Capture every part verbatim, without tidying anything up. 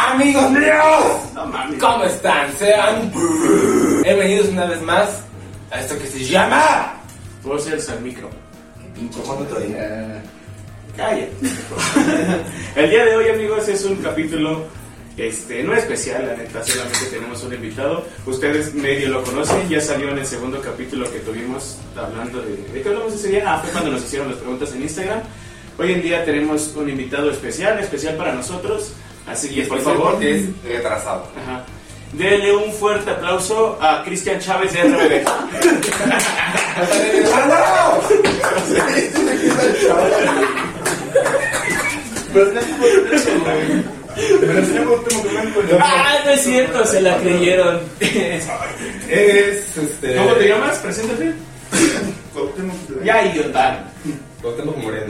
Amigos míos, no mames, ¿cómo están? Sean bienvenidos una vez más a esto que se llama Voces al micro. Qué pinche otro día. Cállate. El día de hoy, amigos, es un capítulo este, no especial, la neta, solamente tenemos un invitado. Ustedes medio lo conocen, ya salió en el segundo capítulo que tuvimos hablando de... ¿De qué hablamos ese día? Ah, fue cuando nos hicieron las preguntas en Instagram. Hoy en día tenemos un invitado especial, especial para nosotros. Así que, por favor, es retrasado. Ajá. Denle un fuerte aplauso a Cristian Chávez de R B D. Ah, no es cierto, se la creyeron. Es, este... ¿Cómo te llamas? Preséntate. Ya, idiota. Cuauhtémoc Moreno.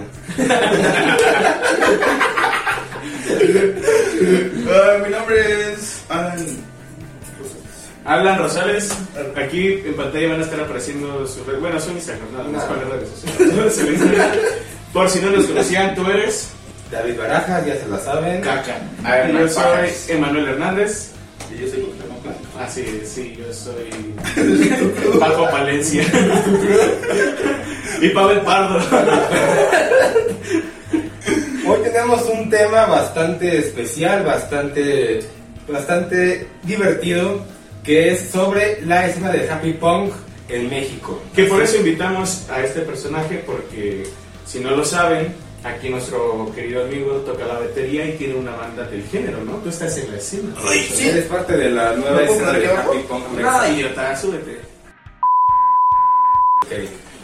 Uh, mi nombre es Alan Alan Rosales. Aquí en pantalla van a estar apareciendo sus redes. Bueno, son Instagram, nada más para las redes sociales. Por si no nos conocían, tú eres David Barajas, ya se la saben. Caca. Y yo soy Emanuel Hernández. y yo soy Cuauhtémoc Blanco. Ah, sí, sí, yo soy Paco Palencia. Y Pavel Pardo. Hoy tenemos un tema bastante especial, bastante, bastante divertido, que es sobre la escena de Happy Punk en México. Que por eso invitamos a este personaje, porque si no lo saben, aquí nuestro querido amigo toca la batería y tiene una banda del género, ¿no? Tú estás en la escena. Ay, sí. Eres parte de la nueva ¿No puedo escena poner de aquí abajo? Happy Punk. Nada, idiota, súbete. Ok.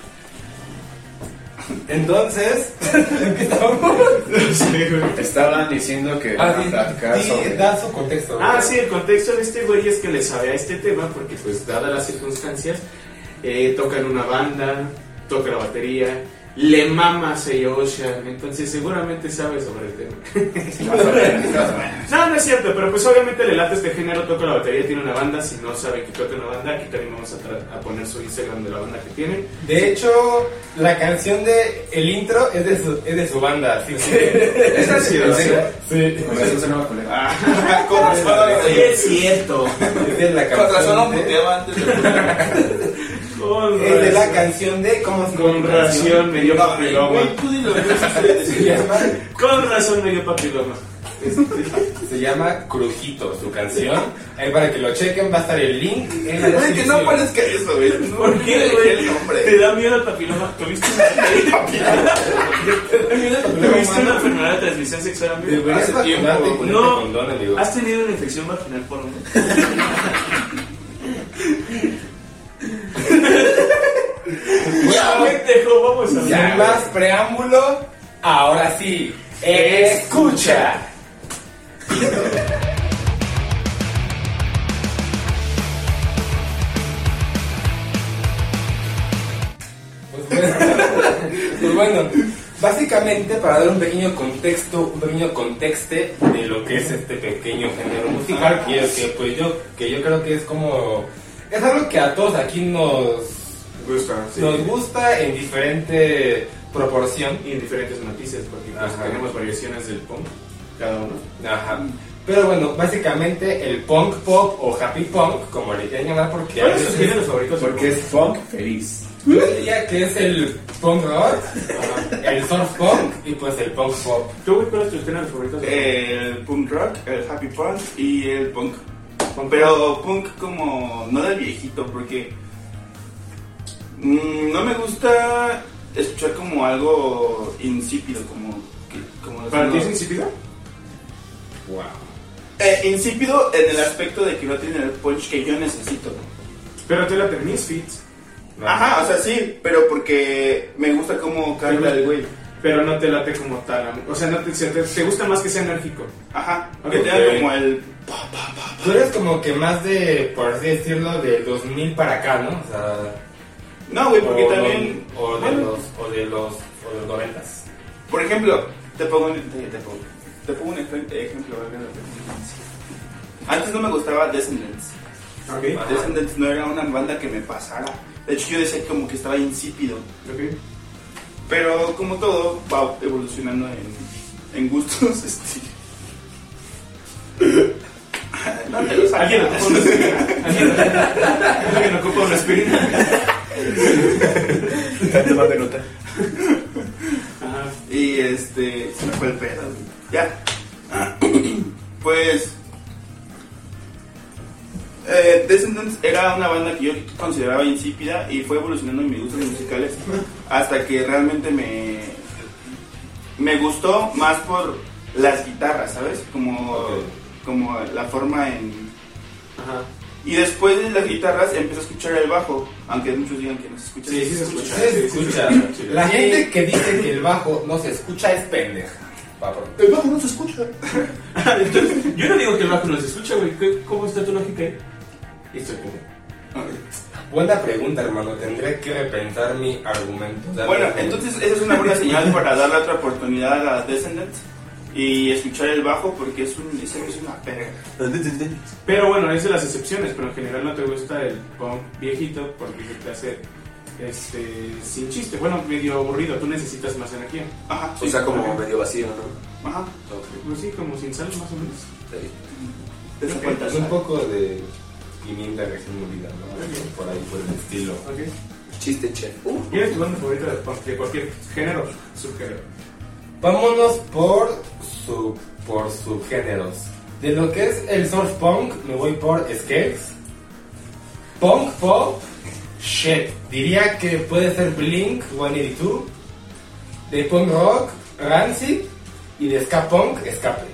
Entonces, ¿en qué estábamos? Estaban diciendo que Ah, van a sí, platicar sí, sobre... da su contexto. Ah, sí, el contexto de este güey es que le sabe a este tema porque, pues, dadas las circunstancias, eh, toca en una banda, toca la batería, le mama a Seiyosha, entonces seguramente sabe sobre el tema. No, no es cierto, pero pues obviamente le late este género, toca la batería, tiene una banda. Si no sabe que toca una banda, aquí también vamos a, tra- a poner su Instagram de la banda que tiene. De hecho, la canción de el intro es de su, es de su banda, así que... ¿Es así, ¿En ¿no? serio? Sí. Con razón se llama colega. Ah, con razón. Sí, es cierto. Es de la Con razón no canción de... puteaba antes de... Con Es de la razón. canción de... ¿Cómo se llama? Con razón me dio papiloma. Güey, tú dilo, Se llama, Con razón me dio papiloma. se llama Crujito, su canción. Ahí para que lo chequen va a estar el link en la Güey, que descripción. no parezca eso, güey. No, ¿Por qué, dejé güey? el ¿Te nombre. da miedo el papiloma? ¿Tuviste una, ¿Tuviste una enfermedad de transmisión sexual, amigo? Deberías Hace tiempo, vacunarte y ponerte no. condón, amigo. ¿Has tenido una infección vaginal por un Ya, pendejo, vamos a Sin hablar. más preámbulo, ahora sí, escucha. Pues bueno, pues bueno, básicamente para dar un pequeño contexto, un pequeño contexte de lo que es este pequeño género musical, que, que pues yo, que yo creo que es como, es algo que a todos aquí nos Gusta, sí. nos gusta en diferente proporción. Y en diferentes matices, porque pues, Ajá. tenemos variaciones del punk, cada uno. Ajá. Pero bueno, básicamente el punk pop o happy punk, como le quieran llamar, porque a ¿Cuáles son veces- tus géneros favoritos? del Porque es punk? punk feliz. yo diría que es el punk rock, el surf punk y pues el punk pop. ¿Tú, güey, cuáles son tus géneros favoritos? del El punk rock, el happy punk y el punk. Pero punk como... No del viejito, porque... mm, no me gusta escuchar como algo insípido, como... que- como punk? ¿Para ti es no- insípido? Wow. Eh, insípido en el aspecto de que no tiene el punch que yo necesito. Pero te la terminas Misfits. Ajá, o sea, sí, pero porque me gusta cómo canta el güey. Pero no te late como tal. O sea, no te, te, te gusta más que sea enérgico. Ajá, Ok. que tenga como el... Tú eres como que más de, por así decirlo, del dos mil para acá, ¿no? O sea, No, güey, porque o, también... o de bueno, los o de los o de los noventas. Por ejemplo, te pongo un, te, te pongo, te pongo un ej- ejemplo. ¿verdad? Antes no me gustaba Descendants. Ok. Ajá. Descendants no era una banda que me pasara. De hecho, yo decía como que estaba insípido. Ok. Pero como todo, va evolucionando en, en gustos. Este. ¿Dónde los ¿Alguien ocupa una aspirina? ¿Alguien ¿Alguien ocupa una aspirina? Te mando nota. Ajá. Y este. Se me fue el pedo, güey. Ya. Pues. Eh, Descendants era una banda que yo consideraba insípida y fue evolucionando en mis gustos musicales hasta que realmente me. Me gustó más por las guitarras, ¿sabes? Como. Okay. Como la forma en. Ajá. Y después de las guitarras empecé a escuchar el bajo, aunque muchos digan que no se escucha. Sí, sí se escucha. Sí se escucha. Sí, sí, sí. La gente que dice que el bajo no se escucha es pendeja. Papá. El bajo no se escucha. Entonces, yo no digo que el bajo no se escucha, güey. ¿Qué- ¿Cómo está tu lógica ahí? Estoy como... Buena pregunta, hermano. Tendré que repensar mi argumento. O sea, Bueno, no- entonces esa es una buena señal para darle otra oportunidad a Descendants y escuchar el bajo porque es, un, es, es una perra. Pero bueno, es de las excepciones, pero en general no te gusta el punk viejito porque se te hace este, sin chiste. Bueno, medio aburrido, tú necesitas más energía. Ajá, O sea, como medio vacío, ¿no? Ajá. Pues sí, como sin sal más o menos. Sí. Te hace falta Es un sal. poco de pimienta recién molida, ¿no? Por ahí, por el estilo. Ok. Chiste, chef. ¿Quién es tu banda favorita de punk? De cualquier género, subgénero. Vámonos por su por subgéneros. De lo que es el surf punk, me voy por Skates. Punk pop, shit. Diría que puede ser Blink ciento ochenta y dos. De punk rock, Rancid. Y de ska punk, Escape.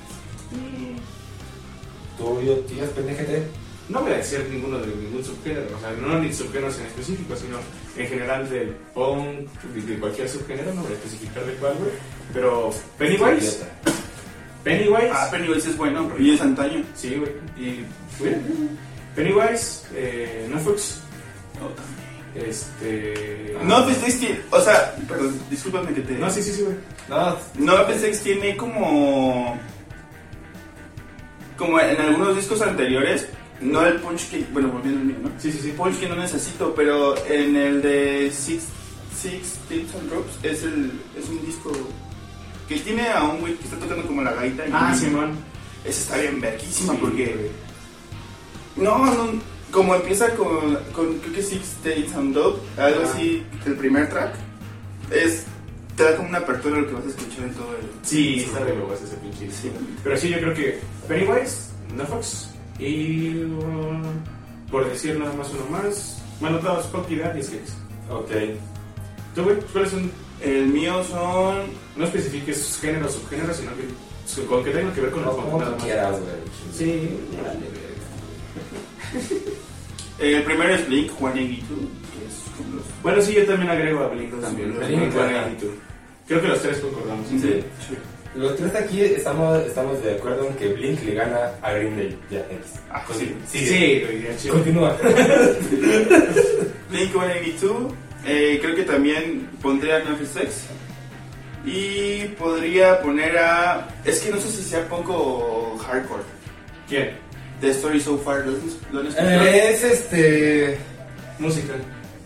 ¿Tú, yo, tías, pendejete? No voy a decir ninguno de ningún subgénero, o sea, no ni subgéneros en específico, sino en general del punk, de, de cualquier subgénero, no voy a especificar de cuál, güey. Pero Pennywise, Pennywise, Ah, Pennywise es bueno, y es antaño. sí, güey, y güey, Pennywise, eh, Nofux, No, también. este... No, pues es que, o sea, perdón, discúlpame que te... No, sí, sí, sí, güey. No, No, P S X tiene como... Como en algunos discos anteriores, no el punch que... Bueno, volviendo al mío, ¿no? Sí, sí, sí. Punch que no necesito, pero en el de Six, Six Tips and Ropes es, el, es un disco que tiene a un güey que está tocando como la gaita. Ah, y Simón. ese está bien verguísima Sí, porque... güey. No, no, como empieza con, con creo que Six Days and Dope, algo Ah. así, el primer track, es... Te da como una apertura a lo que vas a escuchar en todo el... Sí, está de huevos ese pinche disco. Sí. Pero sí, yo creo que Pennywise, Nofux y... uh, por decir nada más uno más, bueno, todos Punk y Dad y Skates. ok. ¿Tú, güey? ¿Cuáles son? El mío son... No especifiques género o subgénero, sino que con que tenga que ver con el No, punk, como nada tú más. quieras, güey. Sí, El primero es Blink ciento ochenta y dos, que es como los... bueno, sí, yo también agrego a Blink también. Blink, Blink, ajá. Blink, tú. Creo que los tres concordamos. Sí. Los tres aquí estamos, estamos de acuerdo en que Blink le gana a Green Day. Ya, es. Ah, Conti- Sí, sigue. sí, güey, ya, chido. Continúa. Blink ciento ochenta y dos, eh, creo que también pondría a NoFX y podría poner a... Es que no sé si sea punk o hardcore. ¿Quién? The Story So Far, ¿lo han- lo han escuchado? Eh, es este. Música.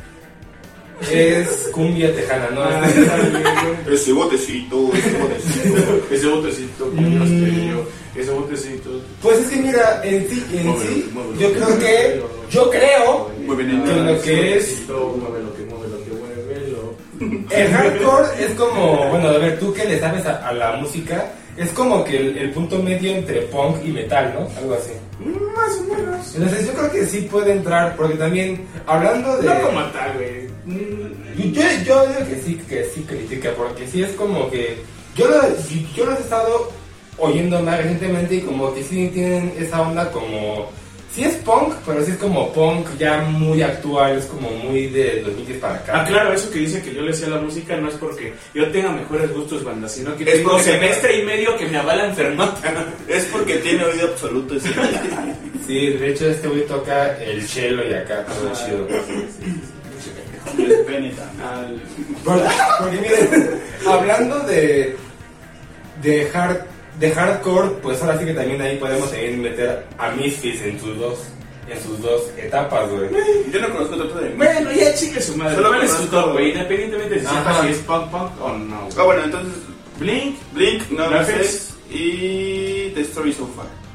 Es cumbia tejana, ¿no? Ah, Este- está bien, güey. Ese botecito, ese botecito. Ese botecito, que Mm. Dios te dio, ese botecito. Pues es que mira, en sí, en Muévelo, sí, muévelo. yo creo que, yo creo Muy bien, que lo que es Muévelo, que muévelo, que muévelo. el hardcore es como, bueno, a ver, tú que le sabes a, a la música, es como que el, el punto medio entre punk y metal, ¿no? Algo así. Más o menos. Entonces yo creo que sí puede entrar, porque también, hablando de... No como tal, güey. Mm, Yo, yo digo que sí, que sí critica, porque sí es como que... Yo lo, yo los he estado oyendo más recientemente y como que sí tienen esa onda como... Sí es punk, pero sí es como punk ya muy actual, es como muy de dos mil diez para acá. Ah, claro, eso que dice que yo le sé a la música no es porque yo tenga mejores gustos, banda, sino que Es tengo porque- semestre y medio que me avala enfermata. Es porque tiene oído absoluto ese. Sí, de hecho este güey toca el cello y acá todo chido. Y el pene también. Al- Porque, porque miren, hablando de, de, hard, de hardcore, pues ahora sí que también ahí podemos también meter a Misfits en sus dos, en sus dos etapas, güey. Yo no conozco tanto de... Bueno, ya chique su madre. Solo ¿Cuál es tu conozco- top, güey? Independientemente de si Ajá. sepas si es punk, punk o no. güey. Ah, bueno, entonces... Blink, Blink, NoFX NoFX y The Story So Far.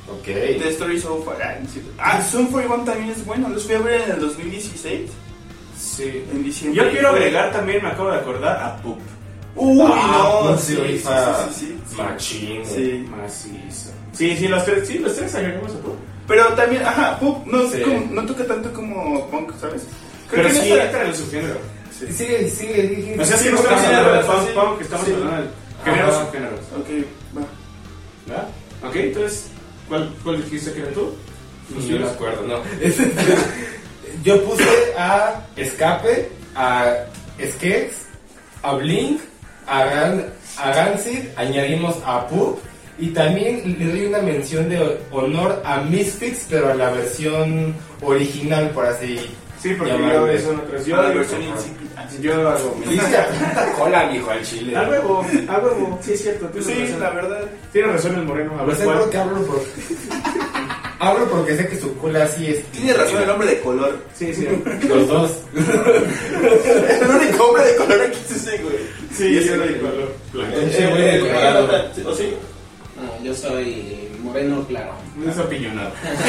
Ok. Destroy So Far. Ah, no es cierto. Ah, Sum forty-one también es bueno. Los fui a ver en el dos mil dieciséis. Sí. En diciembre. Yo quiero agregar también, me acabo de acordar, a Pup. Uy, Ah, no, pues sí, sí, sí, rifa sí, sí, sí. machín, güey. Sí. Macizo. Sí, sí, los tres, sí, los tres agregamos a Pup. Pero también, ajá, Pup no, Sí. como- no toca tanto como punk, ¿sabes? Pero que sí no está- entra en su género. Sí. Sigue, sigue, sigue. O sea, sí, Sí, no estamos sí, hablando de sí, punk, sí. punk, estamos Sí. hablando de géneros Ajá. o géneros. Ok, va. ¿Verdad? Ok, entonces, ¿cuál, cuál dijiste que era tú? No me acuerdo, no. Yo puse a Escape, a Skex, a Blink, a, Gan, a Gansid, añadimos a Pup y también le doy una mención de honor a Misfits, pero a la versión original, por así Sí, porque llamarlo. yo son otras. Yo, Yo la yo, versión insípida. yo hago mi. Dice a tanta cola, mijo, al chile. A huevo, a huevo, sí es cierto. Tienes Sí, razón. la verdad. Tienes razón el moreno. A Lo ver, sé porque ¿cuál? hablo por... hablo porque sé que su cola sí es... Tiene razón el hombre de color. Sí, sí. Los dos. El único hombre de color aquí es ese, güey. Sí, Y yo ese soy güey. de color blanco. Pinche güey de colorado. ¿O sí? No, yo soy moreno claro. No es apiñonado.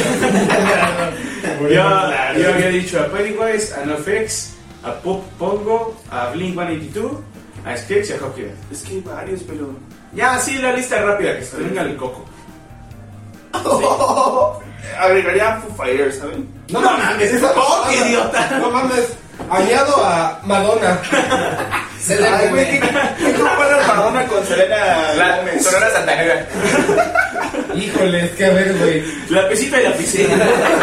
yo, yo había dicho a Pennywise, a NoFX, a Pop Pongo, a Blink one eighty-two, a Sketch y a Hockey. Es que hay varios, pero... Ya, sí, la lista rápida, que se venga el coco. Agregaría a Foo Fighters, ¿saben? No mames, esa ¡Oh, qué idiota! No mames. Añado a Madonna. Ay, güey, ¿qué, qué comparas Madonna con Selena Gómez? Sonora Santanera. Híjole, es que a ver, güey. La pesita y la piscina.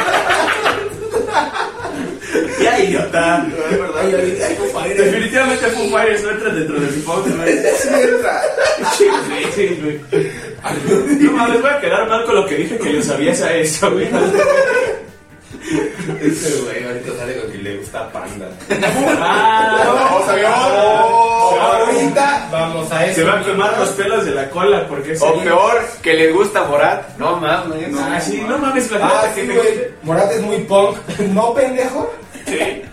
Ya, idiota. Es verdad. Ay, ay, ay, Foo Fighters. Definitivamente Foo Fighters no entra dentro de mi pop, güey. Sí entra. Sí, sí, güey. No mames, voy a quedar mal con lo que dije que le sabías a eso, güey. Este güey ahorita sale con que le gusta Panda. Ah, O sea, yo- Oh, o- ahorita vamos a eso. se van a quemar los pelos de la cola porque es O peor, que les gusta Borat. No mames. Ah, sí, no mames, la Ah, neta sí, que te güey. Morat es muy punk. ¿No, pendejo? Sí.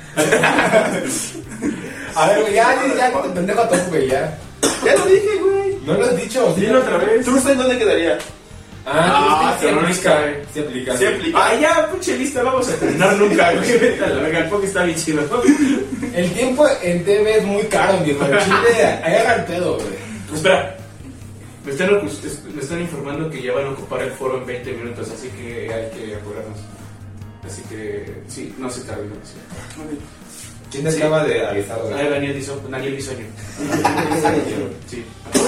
A ver, güey, ya, ya, ya, no te pendejo a todo, güey, ya. Ya lo dije, güey. No lo has dicho. ¿sí? Dilo otra vez. ¿Tú sabes dónde quedaría? Ah, sí, sí terrorista, aplica. güey. Sí aplica. Sí aplica. Ah, ya, pinche lista, vamos a terminar nunca, güey. Vete a la verga, el pop está bien chido. El tiempo en T V es muy caro, viejo. En Chile, agarra el pedo, güey. Espera. Me están, ocu- me están informando que ya van a ocupar el foro en veinte minutos, así que hay que apurarnos. Así que, sí, no se tarde. ¿No? ¿Quién te Sí. acaba de avisar, güey? Ah, Daniel Bisoño. Daniel Bisoño. Sí.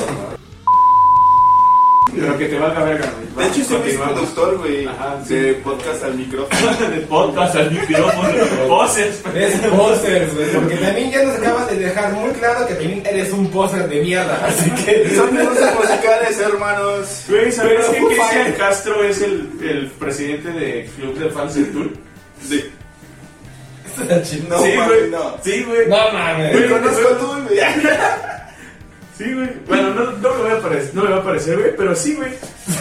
Pero que te valga verga, güey. De hecho, soy mi Continuamos. productor, güey. Ajá, sí. De podcast al micrófono. De podcast al micrófono. Voces. Eres posers, güey. Porque también ya nos acabas de dejar muy claro que también eres un poser de mierda. Así que. Son cosas musicales, hermanos. Güey, ¿sabes Pero qué? Foo Cristian Fighters. Castro es el, el presidente de Club de Fans del Tour. Sí. No, No, sí, mami, güey. no. Sí, güey. no mames. Me conozco tú, güey. Sí, güey. Bueno, no, no me va a parecer, no me va a parecer, güey, pero sí, güey.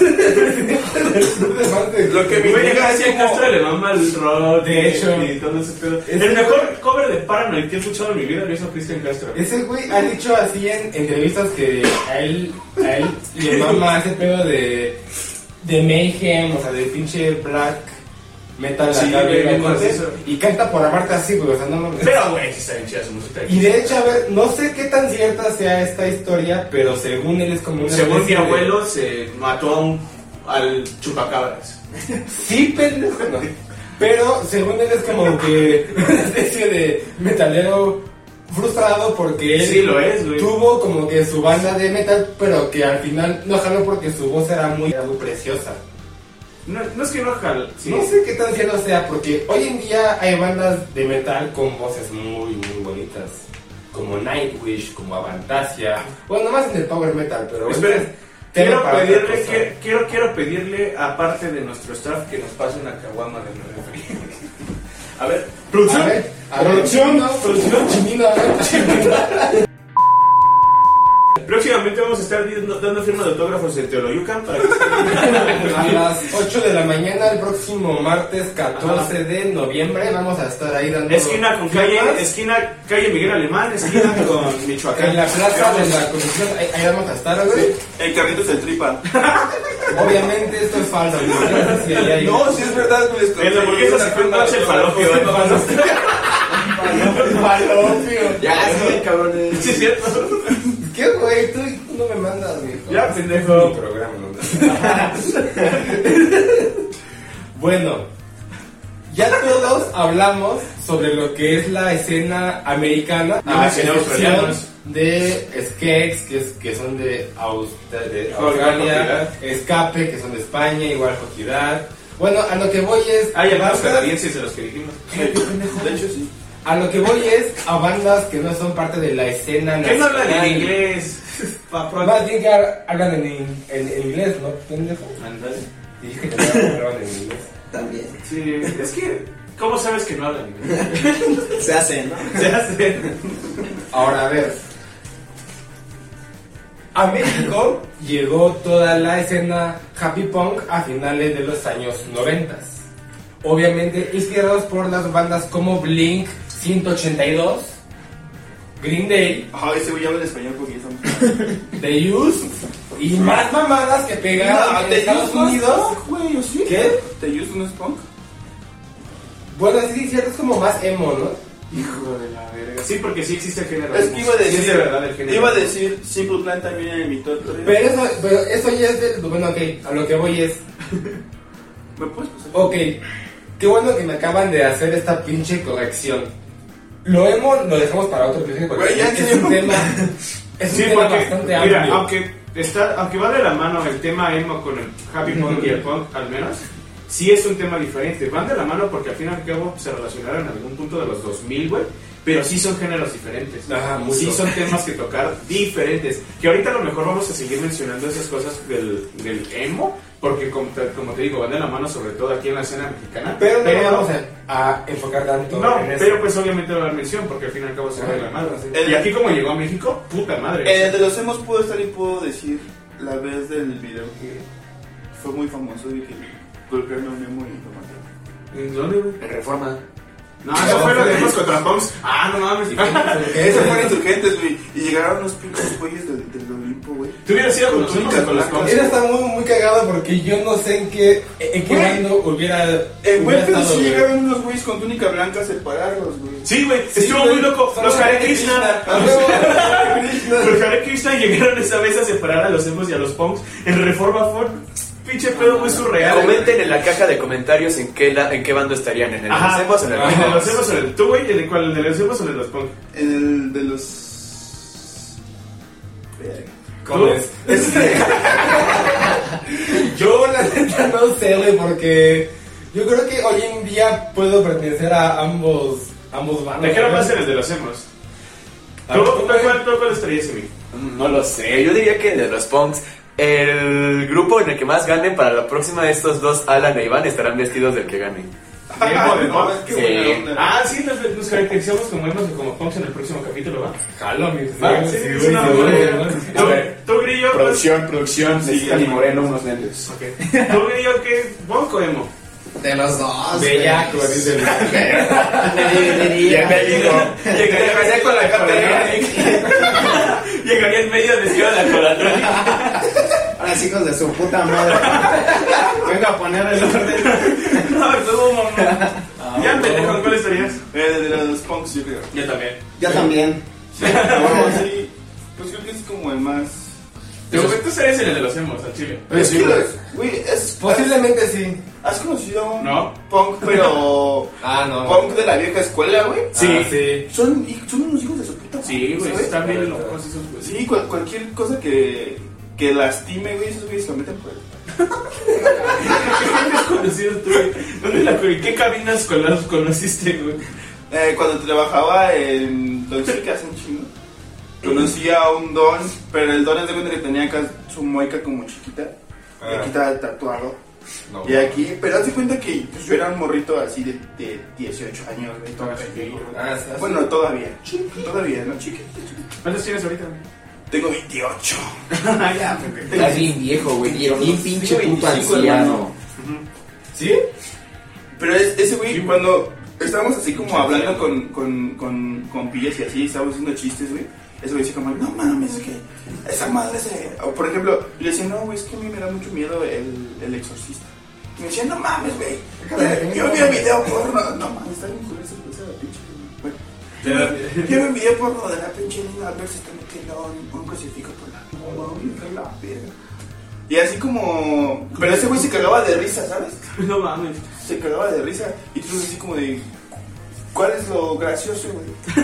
Lo que me Güey, llega a es Cristian como... Castro le mama el rock. De hecho. Y todo ese pedo. Ese El mejor güey- cover de Paranoid que he escuchado en mi vida lo hizo Cristian Castro. Ese güey ha dicho así en entrevistas que a él, a él le mama ese pedo de, de Mayhem, o sea, de pinche black metal Sí, acá, güey, bien bien corte, macizo. y canta por amarte así, güey, o sea, no mames. Pero, güey, sí está bien chida su música. Y de hecho, a ver, no sé qué tan cierta sea esta historia, pero según él es como una Según mi especie de- abuelo, se mató a un, al chupacabras. Sí, pendejo, no. Pero según él es como que una especie de metalero frustrado porque él Sí, lo es, güey. tuvo como que su banda de metal, pero que al final no jaló porque su voz era muy, era muy preciosa. No, no es que no jal. Sí. No sé qué tan cierto sea, porque hoy en día hay bandas de metal con voces muy, muy bonitas. Como Nightwish, como Avantasia. Bueno, más en el power metal, pero... Esperen, bueno, tema quiero para otra pedirle, cosa. que, quiero, quiero pedirle, aparte de nuestro staff, que nos pase una caguama de refri. A ver, A ver, a ver, Producción. chino, producción chinina, a ver, chinina. Próximamente vamos a estar dando, dando firma de autógrafos en Teoloyucan para que A las ocho de la mañana, el próximo martes catorce de noviembre, vamos a estar ahí dando. esquina con calle, firmas. esquina calle Miguel Alemán, esquina con Michoacán. En la plaza de la Constitución, ahí, ahí vamos a estar, güey. El carrito se tripa. Obviamente esto es falso, güey. No sé si ahí hay- No, sí es verdad, güey. En la hamburguesa se fue un coche el falopio. Falopio. Ya, sí, cabrones. Sí, es cierto. ¿Qué, güey? Tú no me mandas, güey. Ya, pendejo. Mi programa, ¿no? Bueno, ya todos hablamos sobre lo que es la escena americana. Ah, a sí, excepción australianos. de Skeks, que, es, que son de, Aus- de Jorge, Australia, Escape, que son de España, igual Joquidad. Bueno, a lo que voy es... Hay algunos bandas- canadienses de los que dijimos. De hecho, sí. A lo que voy es a bandas que no son parte de la escena ¿Qué no hablan nacional. en inglés? Pa' pronto. Más bien que hablan en, in- en, en inglés, ¿no? ¿Pendejo? Ándale. Dije que no hablaban en inglés. También. Sí, es que, ¿cómo sabes que no hablan inglés? Se hace, ¿no? Se hace. Ahora, a ver. A México llegó toda la escena happy punk a finales de los años noventa. Obviamente inspirados por las bandas como Blink ciento ochenta y dos, Green Day, Ajá, ese güey habla en español porque ya estamos. The Used y más mamadas que pegaron No, en ¿te Estados Used no es Unidos. punk, güey, ¿o sí? ¿Qué? ¿Te Used no es punk? Bueno, sí, cierto, es como más emo, ¿no? Hijo de la verga. Sí, porque sí existe el género. Es que iba a Sí, decir, es de verdad el género. iba a decir Simple Plan también en mi top tres. Pero eso, pero eso ya es de... Bueno, ok, a lo que voy es... ¿Me puedes pasar? Ok, qué bueno que me acaban de hacer esta pinche corrección. Lo emo lo dejamos para otro episodio porque Güey, ya es sé. un tema, es un Sí, tema porque, bastante mira, amplio. aunque, está, aunque va de la mano el tema emo con el happy punk y el punk, al menos, sí es un tema diferente. Van de la mano porque al fin y al cabo se relacionaron en algún punto de los dos mil, güey. Pero sí son géneros diferentes. Ajá, mucho. Sí son temas que tocar diferentes. Que ahorita a lo mejor vamos a seguir mencionando esas cosas del, del emo. Porque como te, como te digo, van de la mano sobre todo aquí en la escena mexicana. Pero no vamos a, a enfocar tanto No, en eso. pero pues obviamente va a dar mención porque al fin y al cabo se va de la mano. El- Y aquí como llegó a México, puta madre. En el de los hemos puedo estar y puedo decir la vez del video que fue muy famoso y que golpearon a un emo y lo mataron. ¿En dónde, güey? En Reforma. No, eso fue lo que hicimos contra Punks. Ah, no mames. Esos fueron insurgentes, güey. Y llegaron unos pinches güeyes del, del Olimpo, güey. ¿Tú hubieras ido con Con los Punks túnicas o con los blancas. Punks? Eso está muy, muy cagado porque yo no sé en qué, en qué Güey. bando hubiera, Eh, güey, hubiera pero estado, sí güey. llegaron unos güeyes con túnica blanca a separarlos, güey. Sí, güey, Sí, estuvo güey. muy loco. Son Los los Hare Hare Krishna. Krishna. A huevo, Hare Krishna. Los Hare Krishna llegaron esa vez a separar a los emos y a los Punks. En Reforma fue un pinche pedo muy surreal. Comenten en la caja de comentarios en qué, la, en qué bando estarían. ¿En el Ajá. hacemos o en el El de los Punks? emos o el. ¿Tú, güey? ¿El de cuál? ¿El de los emos o el de los Punks? En el de los. ¿Cómo ¿Tú? es? Yo la neta no sé, güey, porque yo creo que hoy en día puedo pertenecer a ambos, ambos bandos. ¿De qué era ¿sabes? más en el de los emos? A ¿Tú, ver, tú, tú, güey. cuál, tú cuál estarías en mí? No lo sé, yo diría que de los Punks. El grupo en el que más ganen para la próxima de estos dos, Alan e Iván, estarán vestidos del que gane. Emo de No, Punks. es que Sí. buena onda. Ah, sí, nos, nos caracterizamos como emos y como Punks en el próximo capítulo, ¿va? Jalo, mi Va, sí, es una sí, buena güey, idea. güey. ¿Tú, tú, Grillo? pues- Producción, producción, necesitan y Moreno unos lentes. Ok. ¿Tú, Grillo, qué? ¿Punk o emo? De los dos. Bellaco, dice el Bienvenido. Llegaría con la Llegaría en medio de Ciudad de la Colatronic. Ahora sí, hijos de su puta madre. Venga a poner el orden. No, estuvo mamá. Ya, pendejo, ¿en cuál estarías? Eh, de los punks, yo creo. Yo también. Yo también. Sí, no, sí. Pues creo que es como el más. Tú, tú serías en el de los emos, al chile. Es que, los- güey, es. Posiblemente sí. ¿Has conocido a un No. punk, pero. Ah, no. punk de la vieja escuela, güey? Sí. Ah, sí. Son, son unos hijos de su puta. Sí, güey, ¿sabes? están bien locos esos güeyes. Sí, cual- cualquier cosa que, que lastime, güey, esos güeyes se lo meten por el. ¿Qué has conocido tú, güey? ¿Dónde la güey? ¿Qué cabinas con las conociste, güey? Eh, cuando trabajaba en Don Chicas, un chingo, conocí a un don, pero el don es de cuenta que tenía acá su mueca como chiquita, y Ah. aquí estaba tatuado. No. Y aquí, pero haz de cuenta que pues, yo era un morrito así de, de dieciocho años, güey, todo Ah, chiquillo. Ah, sí, Bueno, todavía, todavía, ¿no? Chiquito, chiquito. ¿Cuántos tienes ahorita, güey? Tengo veintiocho. Ya, porque- Estás bien viejo, güey. Bien pinche puto anciano. ¿Sí? Pero es, ese güey, Sí, cuando estábamos así como hablando con, con, con, con pillas y así, estábamos haciendo chistes, güey. Ese güey decía como, no mames, es que esa madre se... O por ejemplo, le decía, no, güey, es que a mí me da mucho miedo el, el exorcista. Y me decía, no mames, güey. Yo vi un video porno. No mames, está bien culero ese esa pinche. Bueno, yo, yo vi un video porno de la pinche niña a ver si está metiendo un, un crucifijo por la... No mames, la verga. Y así como... Pero ese güey se cagaba de risa, ¿sabes? No mames. Se cagaba de risa. Y tú así como de... ¿Cuál es lo gracioso, güey?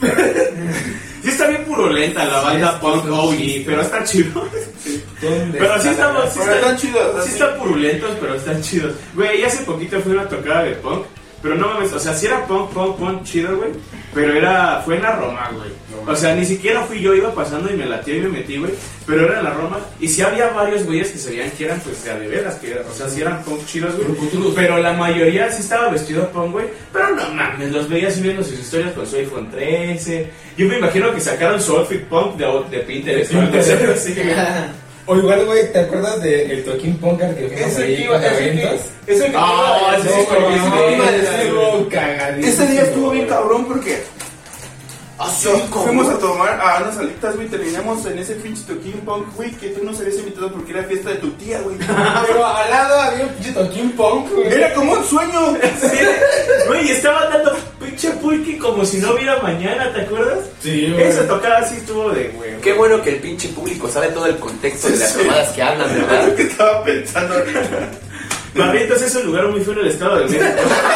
Sí está bien purulenta la banda punk O G, pero está chido. Pero sí estamos, sí Pero están están chidos, Sí así. están purulentos, pero están chidos. Güey, hace poquito fui a una tocada de punk, pero no mames, o sea, sí era punk, punk, punk chido, güey. Pero era, fue en la Roma, güey. O sea, ni siquiera fui yo, iba pasando y me latió y me metí, güey. Pero era en la Roma. Y sí había varios güeyes que se veían que eran, pues, de a de veras, que eran, o sea, sí eran punk chidos, güey. Pero la mayoría sí estaba vestido punk, güey. Pero no mames, los veía así viendo sus historias con su iPhone trece. Yo me imagino que sacaron su outfit punk de, de Pinterest. ¿No? Así que... O igual, güey, ¿te acuerdas del Toquín Punkar que fuimos Ese ahí que iba, con ese que eventos? ese que Ah, iba- ese sí no, fue no, bien, no, güey. no, Estuvo cagadísimo. Ese día estuvo bien cabrón porque Así fuimos a tomar a unas alitas, güey, terminamos en ese pinche Toquín Punk, güey, que tú nos habías invitado porque era fiesta de tu tía, güey. Pero al lado había un pinche Toquín Punk, güey. Era como un sueño. Sí, güey, y estaban dando pinche pulque como si no hubiera mañana, ¿te acuerdas? Sí, güey. Esa tocada sí estuvo de güey. Qué bueno que el pinche público sabe todo el contexto de las Sí. tomadas que hablan, Es ¿verdad? lo que estaba pensando ahorita. Barrientos es un lugar muy feo en el estado de México.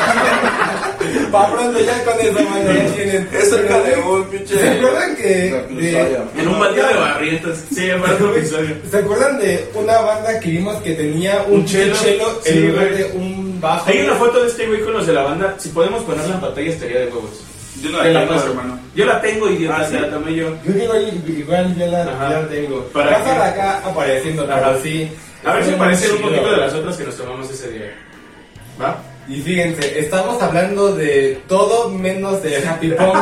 Pa' pronto ya con eso, mano, ya tienen. Es cerca de un pinche... ¿Se acuerdan que de, En un baldío de Barrientos. Sí, aparte un episodio. ¿Se acuerdan de una banda que vimos que tenía un, Un chelo? chelo Sí, en lugar güey. de un bajo? Hay una foto de este güey con los de la banda. Si podemos ponerla en pantalla estaría de huevos. Yo no Te la la tengo, paso. hermano. Yo la tengo, idiota, Ah, ¿sí? se la tomé yo. Yo digo, igual ya la, Ajá. ya la tengo. ¿Para Pasa qué? de acá apareciendo, Ajá. pero sí. A ver si Estuvo parecen un chido. poquito de las otras que nos tomamos ese día. ¿Va? Y fíjense, estamos hablando de todo menos de happy punk.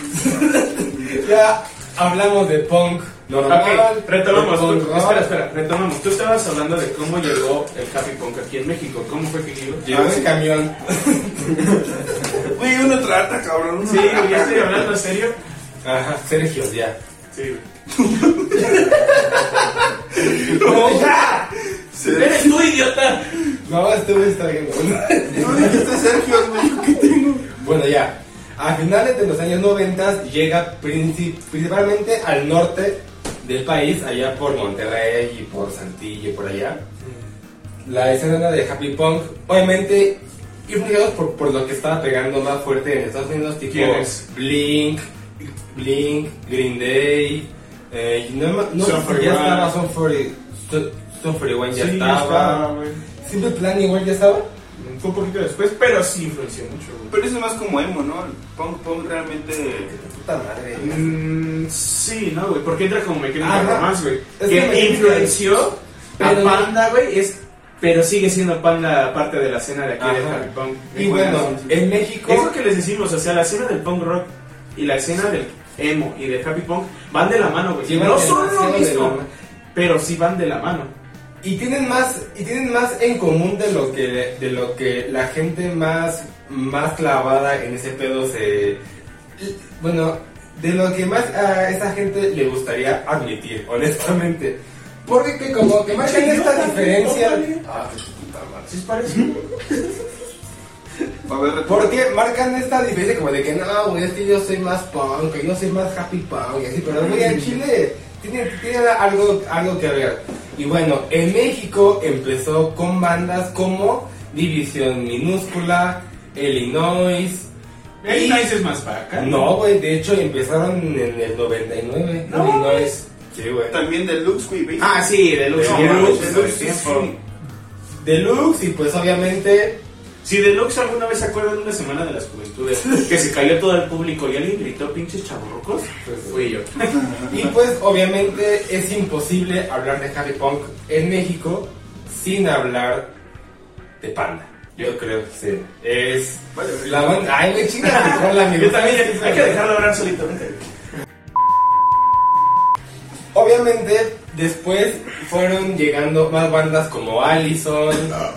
Ya hablamos de punk normal. Ok, retomamos. de punk Tú- rock. espera, espera, retomamos. Tú estabas hablando de cómo llegó el happy punk aquí en México. ¿Cómo fue que llegó? Llegó en camión. Güey, uno trata, cabrón. Sí, güey, ya estoy hablando en serio. Ajá, Sergio, ya. Sí, güey. ¡No, ya! ¡Eres tú, idiota! No, estuve distrayendo. No dijiste Sergio, güey, ¿qué tengo? Bueno, ya. A finales de los años noventa llega princip- principalmente al norte del país, allá por Monterrey y por Saltillo y por allá. La escena de happy punk, obviamente influidos por, por lo que estaba pegando más fuerte en Estados Unidos, tipo ¿Quién es? Blink, Blink, Green Day, eh, no, ma- no sé Sum si ya forty-one. estaba Sum cuarenta, Sum cuarenta y uno ya Sí, estaba, güey. Simple Plan igual ya estaba. Fue un poquito después, pero sí influenció mucho, güey. Pero eso es más como emo, ¿no? El punk, punk realmente... Puta madre. Mm, sí, ¿no, güey? Porque entra como Me Chemical Ajá. Romance, güey. Es que Que Me Chemical- influenció Pero a no- Panda, güey, es... Pero sigue siendo Panda parte de la escena de aquí de Ajá. Happy Punk. Y bueno, en México... Es lo que les decimos, o sea, la escena del punk rock y la escena del emo y del happy punk van de la mano, güey. Sí, van no son lo demasiado de la mismo, mano. pero sí van de la mano. Y tienen más y tienen más en común de lo que de lo que la gente más más clavada en ese pedo se bueno, de lo que más a esa gente le gustaría admitir, honestamente. Porque que como que marcan Sí, esta yo diferencia. también. Ah, qué puta madre. ¿Sí es parecido? A ver, Porque marcan esta diferencia como de que no, güey, es que yo soy más punk, que yo soy más happy punk y así, pero güey, en Chile tiene, tiene algo, algo que ver. Y bueno, en México empezó con bandas como División Minúscula, Illinois. ¿El y- Nice es más para acá? No, güey, de hecho empezaron en el noventa y nueve. No. Illinois. Sí, güey. también Deluxe, güey, ¿ves? Ah, sí, de Lux. De Sí, Deluxe, de Deluxe, tiempo. sí. Deluxe y pues obviamente... Si Deluxe alguna vez se acuerdan de una semana de las juventudes que se cayó todo el público y alguien gritó pinches chavorrucos, pues fui yo. Y pues obviamente es imposible hablar de happy punk en México sin hablar de Panda. Yo creo que sí. Es la banda. Ay, me chinga. La Yo también, hay que dejarlo hablar solito. Vente. básicamente después fueron llegando más bandas como Allison.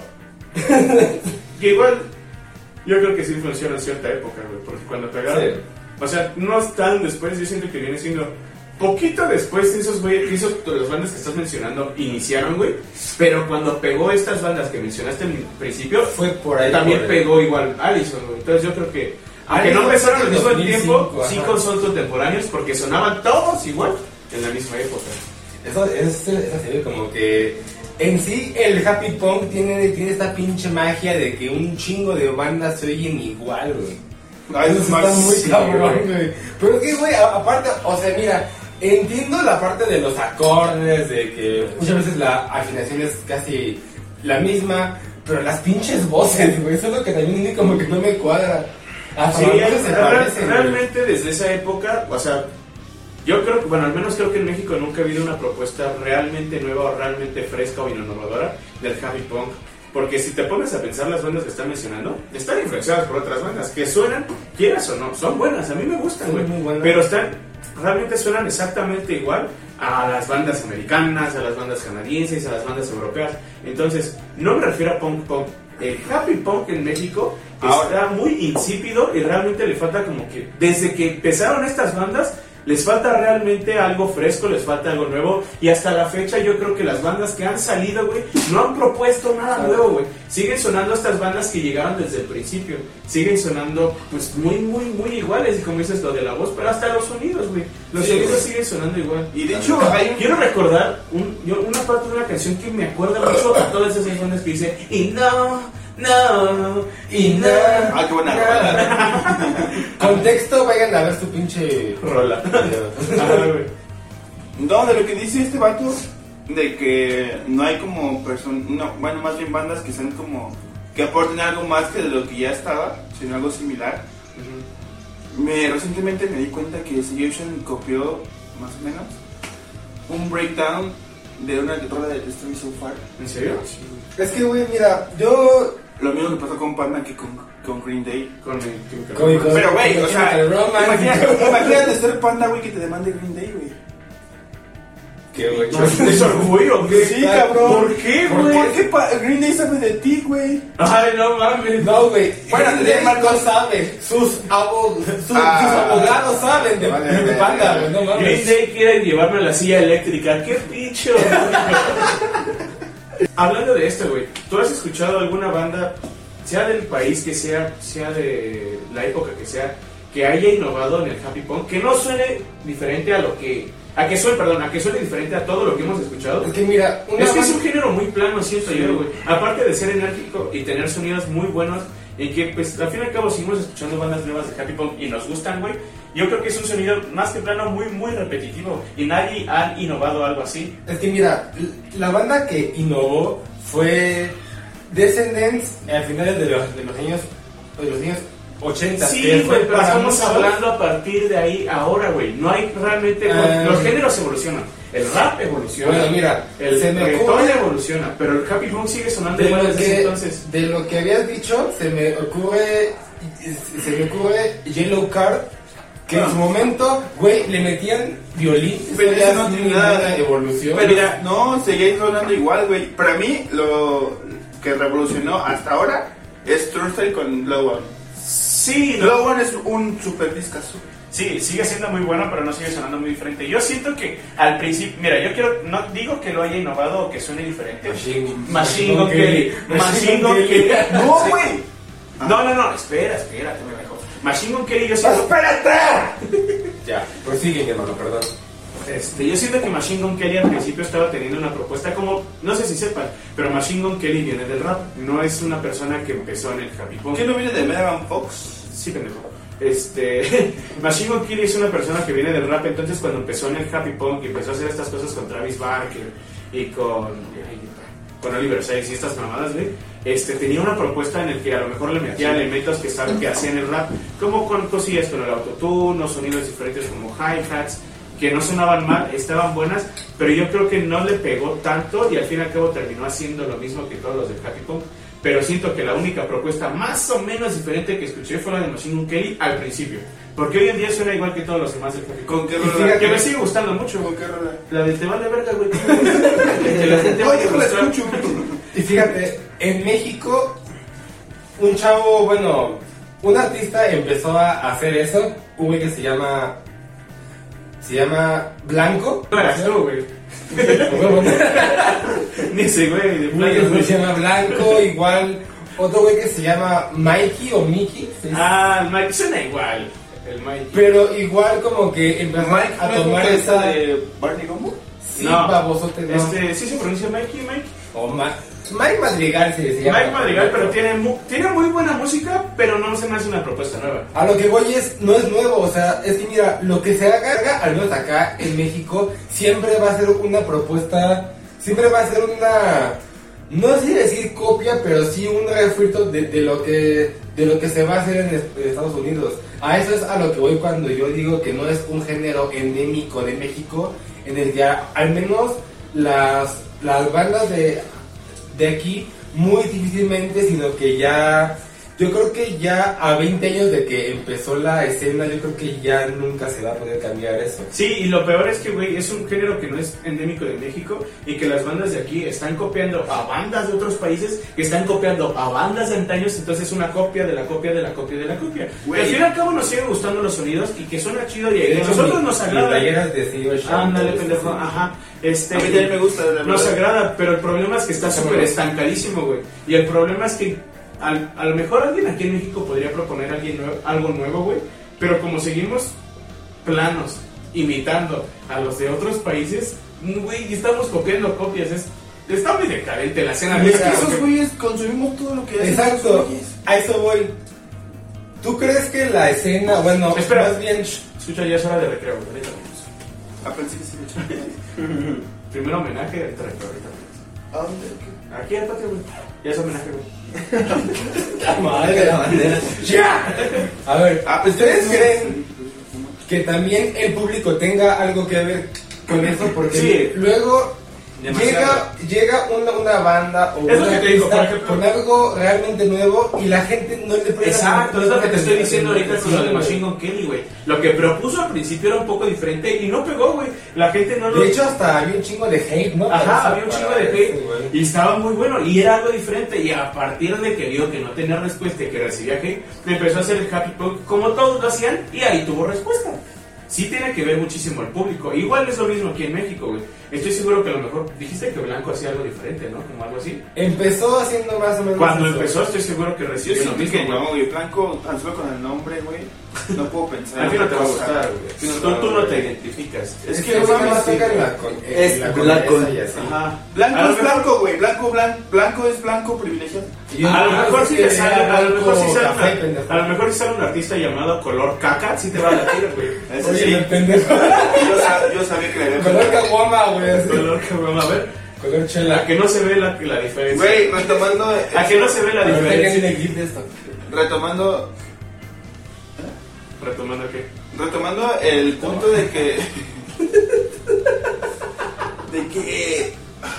Que igual, yo creo que sí funcionó en cierta época, güey, porque cuando pegaron, Sí. o sea, no tan después, yo siento que viene siendo poquito después de esos, güey, que esos, las bandas que estás mencionando iniciaron, güey, pero cuando pegó estas bandas que mencionaste en principio, Fue por ahí. también por ahí. pegó igual Allison, güey, entonces yo creo que, aunque Allison no empezaron al fue en mismo dos mil cinco, tiempo, sí ajá. son contemporáneos porque sonaban todos igual en la misma época. Eso, eso, eso se ve como que en sí el happy punk tiene, tiene esta pinche magia de que un chingo de bandas se oyen igual, güey. Ay, Eso es está más- muy sí, cabrón, güey. güey. Pero es que, güey, a- aparte, o sea, mira, entiendo la parte de los acordes, de que muchas veces la afinación es casi la misma, pero las pinches voces, güey, eso es lo que también como que no me cuadra. Hasta Sí, las voces se real- parecen, güey. realmente desde esa época, o sea, yo creo que, bueno, al menos creo que en México nunca ha habido una propuesta realmente nueva o realmente fresca o innovadora del happy punk. Porque si te pones a pensar las bandas que están mencionando, están influenciadas por otras bandas que suenan, quieras o no, son buenas, a mí me gustan, Son güey. muy buenas. Pero están, realmente suenan exactamente igual a las bandas americanas, a las bandas canadienses, a las bandas europeas. Entonces, no me refiero a punk punk. El happy punk en México Ahora. está muy insípido y realmente le falta como que, desde que empezaron estas bandas, les falta realmente algo fresco, les falta algo nuevo. Y hasta la fecha yo creo que las bandas que han salido, güey, no han propuesto nada nuevo, güey. Siguen sonando estas bandas que llegaron desde el principio. Siguen sonando, pues, muy, muy, muy iguales. Y como dices, lo de la voz, pero hasta los sonidos, güey. Los Sí, sonidos güey. siguen sonando igual. Y de hecho, hay un... Quiero recordar un- yo- una parte de una canción que me acuerda mucho a todas esas bandas que dice y no, no, y no. Ah, qué buena rola. Contexto, vayan a ver su pinche Rola. video. Ajá, güey. No, de lo que dice este vato, de que no hay como personas, no, bueno, más bien bandas que sean como, que aporten algo más que de lo que ya estaba, sino algo similar. Me, recientemente me di cuenta que Suggestion copió, más o menos, un breakdown de una rola de Story So Far. ¿En serio? Es que, güey, mira, yo... Lo mismo que pasó con Panda que con, con Green Day. Con el Chemical Con- Romance. Pero, güey, o sea, Chemical Romance. imagínate, imagínate ser Panda, güey, que te demande Green Day, güey. ¿Qué, güey? ¿Es orgullo o qué? Sí, cabrón. ¿Por qué, ¿Por güey? qué pa- Green Day sabe de ti, güey? Ay, no mames. No, güey. Bueno, Green de Day Marcos- no sabe. Sus, abo- sus, Ah. sus abogados saben de, Vale, de vale, Panda, vale. güey. No Green mames. Day quiere llevarme a la silla eléctrica. ¡Qué picho! Hablando de esto, güey, ¿tú has escuchado alguna banda, sea del país que sea, sea de la época que sea, que haya innovado en el happy punk, que no suene diferente a lo que, a que suene, perdón, a que suene diferente a todo lo que hemos escuchado? Es que mira, una Es que es banda- un género muy plano, siento yo, güey. Aparte de ser enérgico y tener sonidos muy buenos, en que, pues, al fin y al cabo seguimos escuchando bandas nuevas de happy punk y nos gustan, güey. Yo creo que es un sonido más que plano muy, muy repetitivo y nadie ha innovado algo así. Es que mira, la banda que innovó fue Descendants a finales de los, de los años de los años ochenta. Sí, que fue güey, pero para estamos muchos- hablando a partir de ahí ahora, güey. No hay realmente... Ah. los géneros evolucionan. El rap evoluciona. Bueno, mira, el se me reggaetón ocurre- evoluciona. Pero el happy punk sigue sonando De igual lo, desde que, ese entonces. de lo que habías dicho, se me ocurre se me ocurre Yellow Card, que en su momento, güey, le metían violín. Pero eso ya eso no es tiene una nada de- evolución. Pero mira, no, seguís hablando igual, güey. Para mí, lo que revolucionó hasta ahora es Turnstile con Low One. Sí, no. Low One es un super discazo. Sí, sigue siendo muy bueno, pero no sigue sonando muy diferente. Yo siento que al principio, mira, yo quiero, no digo que lo haya innovado o que suene diferente. Machine, Machine Gun Kelly. Machine Gun Kelly. No, Sí. güey. No, no, no, espera, espérate, me dejo. Machine Gun Kelly, yo siento, ¡Espérate! Ya, pues sigue, mi hermano, perdón. este, yo siento que Machine Gun Kelly al principio estaba teniendo una propuesta como, no sé si sepan, pero Machine Gun Kelly viene del rap, no es una persona que empezó en el happy punk. ¿Qué no viene de Megan Fox? Sí, pendejo. Este, Machine Gun Kelly es una persona que viene del rap, entonces cuando empezó en el happy punk y empezó a hacer estas cosas con Travis Barker y con, con Oliver Sykes y estas mamadas, güey, este, tenía una propuesta en el que a lo mejor le metía elementos que saben que hacían el rap, como con cosillas con el autotune o sonidos diferentes como hi-hats, que no sonaban mal, estaban buenas, pero yo creo que no le pegó tanto y al fin y al cabo terminó haciendo lo mismo que todos los del happy punk. pero siento que la única propuesta más o menos diferente que escuché fue la de Machine Gun Kelly al principio. Porque hoy en día suena igual que todos los demás del Happy ¿Con qué Punk. rola? Que me sigue gustando mucho. ¿Con qué rola? La de Te vale verga, güey. Que la gente va a Oye, la gustar. escucho. Y fíjate, en México, un chavo, bueno, un artista empezó a hacer eso. Un güey que se llama. Se llama Blanco. No eras tú, güey. Ni ese güey de Un güey que playa. se llama Blanco, igual. Otro güey que se llama Mikey o Mickey. ¿sí? Ah, el Mike suena igual. El Mike. Pero igual como que empezó Mike, a ¿no es tomar vocalista esa. de Barney Gumbo? Sí, No. babosote, no. Este, ¿sí se pronuncia Mikey, Mike? O Ma- Mike Madrigal se, se llama. Mike Madrigal, pero tiene, mu- tiene muy buena música, pero no se me hace una propuesta nueva. A lo que voy es, no es nuevo, o sea, es que mira, lo que se haga, al menos acá en México, siempre va a ser una propuesta, siempre va a ser una, no sé decir copia, pero sí un refrito de, de lo que de lo que se va a hacer en, es- en Estados Unidos. A eso es a lo que voy cuando yo digo que no es un género endémico de México, en el que a- al menos las, las bandas de, de aquí muy difícilmente, sino que ya, yo creo que ya a veinte años de que empezó la escena, yo creo que ya nunca se va a poder cambiar eso. Sí, y lo peor es que, güey, es un género que no es endémico de México y que las bandas de aquí están copiando a bandas de otros países que están copiando a bandas de antaños, entonces es una copia de la copia de la copia de la copia. Güey. Y al fin y al cabo nos siguen gustando los sonidos y que suena chido y De a hecho, nosotros mi- nos mis agrada. playeras de Silver Shadow, Ándale, este, pendejo, sí. ajá. Este, A mí también me gusta, la Nos verdad. agrada, pero el problema es que está súper estancadísimo, güey. Y el problema es que al- a lo mejor alguien aquí en México podría proponer alguien nuevo- algo nuevo, güey. Pero como seguimos planos, imitando a los de otros países, güey, y estamos copiando copias. Es, está muy decadente la escena. Mira, Es que esos porque- güeyes consumimos todo lo que hacen. esos Exacto, güeyes. a eso voy. ¿Tú crees que la escena, bueno, Espera. más bien, Escucha, ya es hora de recreo, güey. Ahorita venimos. Ah, pensé que sí me echaba. Primero homenaje, ahorita recreo, ahorita venimos. ¿A dónde? ¿Qué? Aquí al patio, güey. Ya es homenaje, güey. La madre de la bandera. ¡ya! A ver, Ah, pues ¿ustedes no. creen que también el público tenga algo que ver con eso? Porque Sí. luego Demasiado. llega, llega una, una banda o Es lo una que te digo, por artista ejemplo. con algo realmente nuevo y la gente no le presta Exacto, no es le lo que te presta estoy diciendo ahorita con lo de atención, Machine Gun Kelly, güey. Lo que propuso al principio era un poco diferente y no pegó, güey. La gente no lo... De hecho, hasta había un chingo de hate, ¿no? Ajá, Para- había un chingo para de eso, hate güey. y estaba muy bueno y era algo diferente y a partir de que vio que no tenía respuesta y que recibía hate, empezó a hacer el happy punk como todos lo hacían y ahí tuvo respuesta. Sí tiene que ver muchísimo el público. Igual es lo mismo aquí en México, güey. Estoy seguro que a lo mejor dijiste que Blanco hacía algo diferente, ¿no? Como algo así. Empezó haciendo más o menos Cuando eso. empezó estoy seguro que Yo recibió lo siento mismo, que güey. no, güey. Blanco, tan solo con el nombre, güey. No puedo pensar. A ti no te va a otra cosa. gustar, güey. Tú, tú no te identificas. Es, Es que que no no mames, mames, sacan sí, la con, eh, Es la blanco. condesa y así. Ajá. Blanco A lo es mejor- blanco, güey. Blanco, blanco, blanco es blanco privilegiado. Y yo- A lo ah, mejor es sí que te sale, era a lo mejor sí blanco sale café, una- pendejo. a lo mejor sí sale un artista llamado Color Caca, sí te va a latir, güey. Ese Oye, sí. el pendejo. Yo, sab- yo sabía que le había Color caguama, güey. así. Color Caguama, a ver. Color A chela. que no se ve la, la diferencia. Güey, retomando. A que no se ve la Ahorita que diferencia. viene GIF de esto. Retomando. Retomando qué. Retomando el punto de que. de que.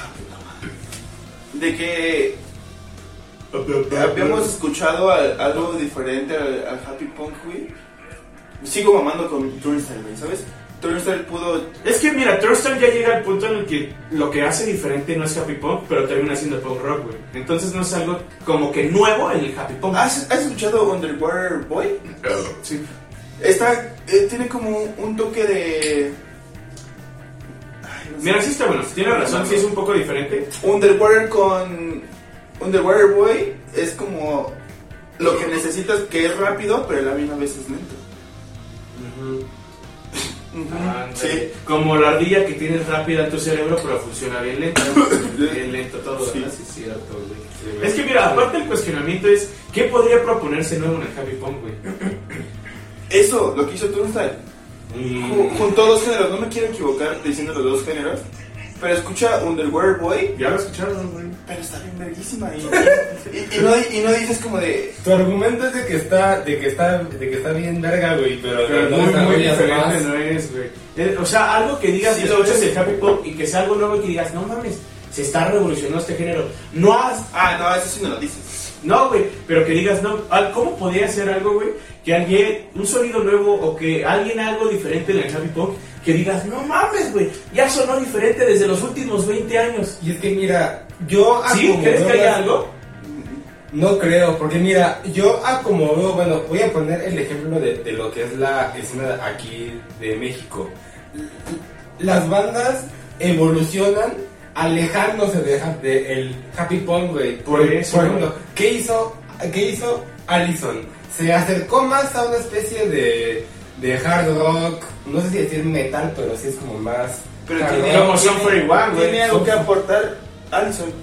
De que. Habíamos escuchado al- algo diferente al, al Happy Punk, güey. Sigo mamando con Turnstile, güey, ¿sabes? Turnstile pudo. Es que mira, Thurston ya llega al punto en el que lo que hace diferente no es happy punk, pero termina siendo punk rock, güey. Entonces no es algo como que nuevo en el happy punk. ¿Has, has escuchado Underwater Boy? Sí. Está. eh, tiene como un, un toque de. Ay, no sé. Mira, sí está bueno, tienes razón, sí es un poco diferente. Underwater con Underwater Boy es como lo que necesitas, que es rápido, pero a la misma vez es lento. Ujú. Ándale. Sí. Como la ardilla que tienes rápida en tu cerebro, pero funciona bien lento. Bien lento todo, Sí. ¿verdad? Sí, es cierto, güey. Es que mira, aparte el cuestionamiento es, ¿qué podría proponerse nuevo en el happy punk, güey? Eso, lo que hizo Turnstile. Ju- Juntó dos géneros, no me quiero equivocar diciendo los dos géneros, pero escucha Underwater Boy, Ya lo escucharon, güey. pero está bien verguísima y, y, y no, y no dices como de. Tu argumento es de que está, de que está, de que está bien verga, güey, pero, Pero no muy, muy desarrollas diferente más. no es, güey. Eh, O sea, algo que digas Sí, que lo escuchas es. el happy pop y que sea algo nuevo y que digas, no mames, se está revolucionando este género. No has... Ah, no, eso sí no lo dices. No, güey, pero que digas, no, ¿cómo podría ser algo, güey? Que alguien, un sonido nuevo o que alguien algo diferente en el happy punk, que digas, no mames, güey, ya sonó diferente desde los últimos veinte años. Y es que mira, yo... ¿Sí? como ¿Crees veo que haya las- algo? No creo, porque mira, yo ah, como veo, bueno, voy a poner el ejemplo de, de lo que es la escena aquí de México. Las bandas evolucionan alejándose de, de el happy punk, güey. Por eso, Por ejemplo, ¿qué hizo, qué hizo Allison? Se acercó más a una especie de, de hard rock, no sé si decir metal, pero sí es como más... Pero hard tiene, rock. Como Son cuarenta y uno, güey. tiene algo que aportar Allison.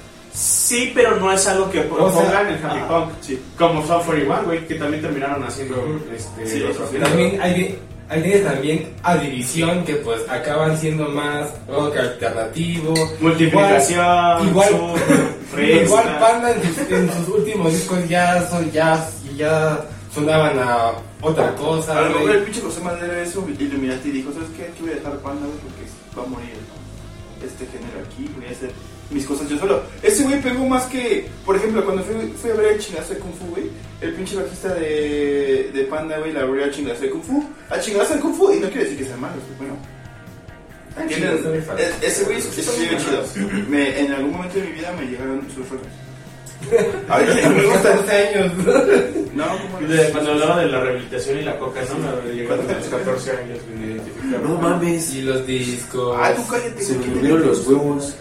Sí, pero no es algo que O pongan sea, en el happy ah, punk. sí. Como Son cuarenta y uno, güey, que también terminaron haciendo Ujú. este, Sí, los eso sí. otros. También hay, hay tienes también a División, que pues acaban siendo más rock alternativo. Multiplicación, Igual, sur, igual, igual fresca. Panda en sus, en sus últimos discos ya son ya, ya sonaban a otra cosa. A lo mejor güey. el pinche José Manuel eso Illuminati dijo, ¿sabes qué? Aquí voy a dejar Panda, güey, porque va a morir este género aquí, voy a hacer mis cosas yo solo. Ese güey pegó más que, por ejemplo, cuando fui, fui a ver el chingazo de Kung Fu, güey, el pinche bajista de, de Panda, güey, la abrió al chingazo de Kung Fu, al chingazo de Kung Fu, y no quiere decir que sea malo, güey, bueno. Ah, Tienen- chido, soy fan. e- ese güey es es bien chido. Me, en algún momento de mi vida me llegaron sus rolas. Ahorita ya me gustan. doce años. No, como De- Cuando hablaba de la rehabilitación y la coca, ¿no? Me llegaron a los catorce años, me identificaron. No mames. Y los discos Ah, tú cállate. Se me güey, durmieron los huevos.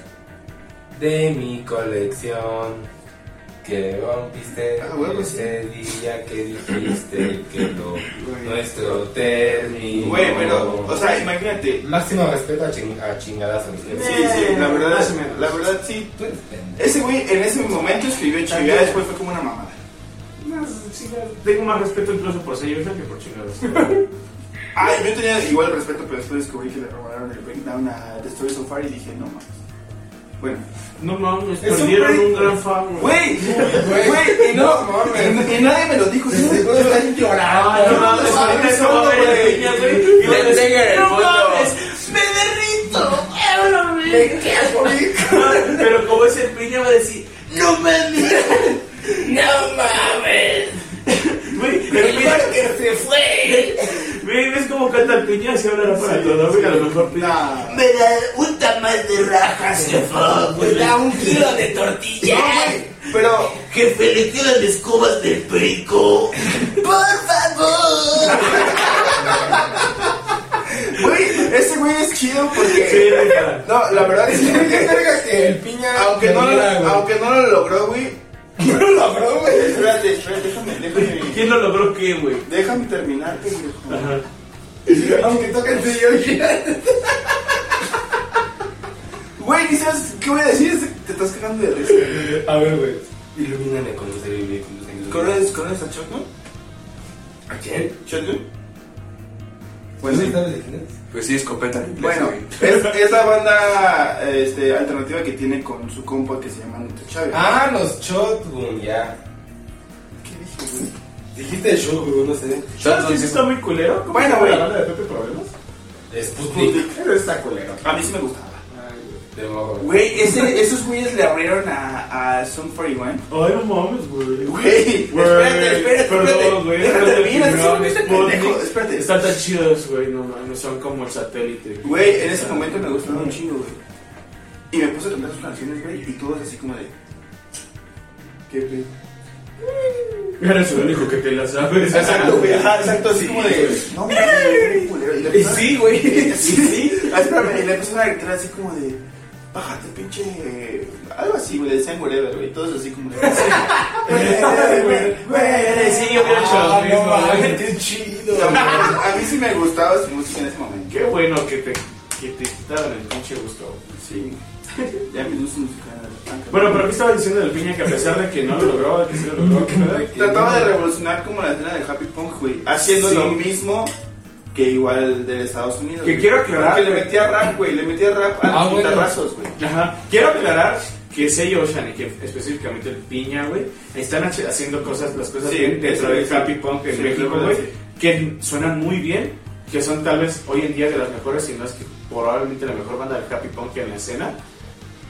de mi colección que rompiste Ah, bueno, pues ese día que dijiste que lo nuestro terminó. Güey, pero, o sea, imagínate. Máximo respeto a, ching a chingadazos. Sí, sí, la verdad, Más o menos. la verdad sí. Tú eres pendejo. Ese güey en ese momento escribió chido, ya después fue como una mamada. No, sí, tengo más respeto incluso por Seiyosha que por chingados. Ah, yo tenía igual respeto, pero después descubrí que le robaron el breakdown a The Story So Far y dije, no mames. Bueno. No mames, Es un perdieron break- un gran fan, Güey, Güey, güey, y no, no mames. y, y nadie me lo dijo. ¿Sí? Seguro están llorando. Ah, no mames, no, ahorita no, eso va a ver güey. el piña, güey. Y le entregan el No fondo. mames, me derrito, háblame. Pero como es el piña va a decir, no mames. No mames. Güey, el piña que se fue. güey, ¿ves cómo canta el piña? Si hablará para todo, güey, a lo mejor piña. Nah. Me da un tamal de rajas, jefa. Me da un kilo de tortilla. Pero, Jefe, le quedan escobas del perico. Por favor. güey, ese güey es chido Sí, porque. venga. No, la verdad es ¿Qué que. verga que el piña Aunque no, mira, lo, güey? aunque no lo logró, güey. No lo logró, güey. Espérate, espérate, déjame, déjame. ¿Quién lo logró qué, güey? Déjame terminar, pendejo. Ajá. Aunque toque el sello. Güey, ni sabes qué voy a decir, te estás cagando de risa. A ver, güey. Ilumíname con luz de Biblia y con luz de Biblia. ¿Conoces, ¿Conoces a Shotgun? ¿A quién? ¿Shotgun? Pues Bueno, sí, ¿sabes de quién es? Pues sí, escopeta en inglés, bueno güey. es, es la banda este, alternativa que tiene con su compa que se llama Neto Chávez. Ah, los Shotgun, ya. ¿Qué dije, güey? Dijiste Shotgun, no sé. ¿Sabes quién sí está muy culero? ¿Cómo Bueno, se llama güey. la banda de Pepe Problemas? Sputnik. Pero está culero. A mí sí me gustaba. De modo. Güey, ese, esos güeyes le abrieron a, a Sum cuarenta y uno. Ay, no mames, güey. Güey, Güey, espérate, espérate, perdón, espérate. güey. Déjate terminar, No, estás Sputnik. pendejo, espérate. Están tan chidos, güey, no mames, son como el satélite. Güey, en ese momento me gustaron un chingo, güey. Y me puse a cantar sus canciones, güey, y todos así como de... ¿Qué pedo? Eres el único que te la sabes. Exacto, güey, ajá, exacto, así como de... No, güey, culero. Y le Y sí, güey. Sí, sí. Ah, espérame, y le empezaron a gritar así como de... Bájate, pinche... Algo así, güey, decían whatever, güey, todos así como de... Güey, güey, Sí, yo hubiera hecho lo Ah, mismo, no mames, güey. qué chido. No, a mí sí me gustaba su música en ese momento. Qué bueno que te, que te quitaron el pinche gusto. Sí. Ya mi gusto musical. Bueno, pero ¿qué estaba diciendo del piña? Que a pesar de que no lo logró, que sí lo logró, ¿qué pedo? Trataba de revolucionar como la escena del happy punk, güey, haciendo Sí. lo mismo que igual de Estados Unidos. Que güey. quiero aclarar, Que le güey. metía rap, güey, le metía rap a Ah, los bueno. guitarrazos, güey. Ajá. Quiero aclarar que Seiyo Oshan y que específicamente el piña, güey, están hac- haciendo cosas, las cosas Sí, bien dentro eso del sí. happy punk en Sí, México, la verdad, güey, sí. que suenan muy bien, que son tal vez hoy en día de las mejores, si no es que probablemente la mejor banda del happy punk en la escena.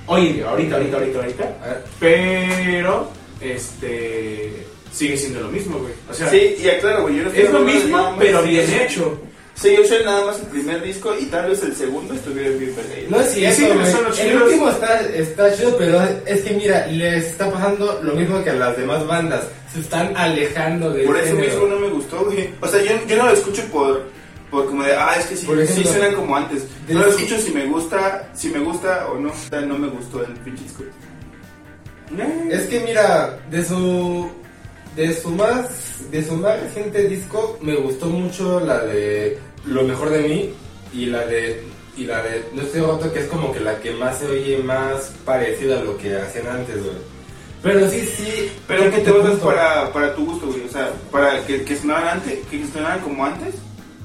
Hoy en día, ahorita, ahorita, ahorita, ahorita. A ver. Pero, este, sigue siendo lo mismo, güey. O sea, Sí, y aclaro, güey, yo no estoy es lo hablando de nada mismo, más. pero bien hecho. Sí, yo soy nada más el primer disco y tal vez el segundo estuvieron bien perdidos. No es Sí, cierto, sí, güey. son los El chidos. último está, está chido, pero es que mira, les está pasando lo mismo que a las demás bandas. Se están alejando de Por eso mismo no me gustó, güey. O sea, yo, yo no lo escucho por, por como de, ah, es que sí, Por ejemplo, sí suenan como antes. de- No lo escucho si me gusta, si me gusta o no. O sea, no me gustó el pinche disco. Es que mira, de su de su más de su más reciente disco me gustó mucho la de Lo mejor de mí y la de y la de No estoy roto, que es como que la que más se oye más parecida a lo que hacían antes, güey. Pero sí, sí. Pero creo ¿qué te tu gustas punto. para, para tu gusto, güey? O sea, para que, que sonaran antes, que sonaran como antes.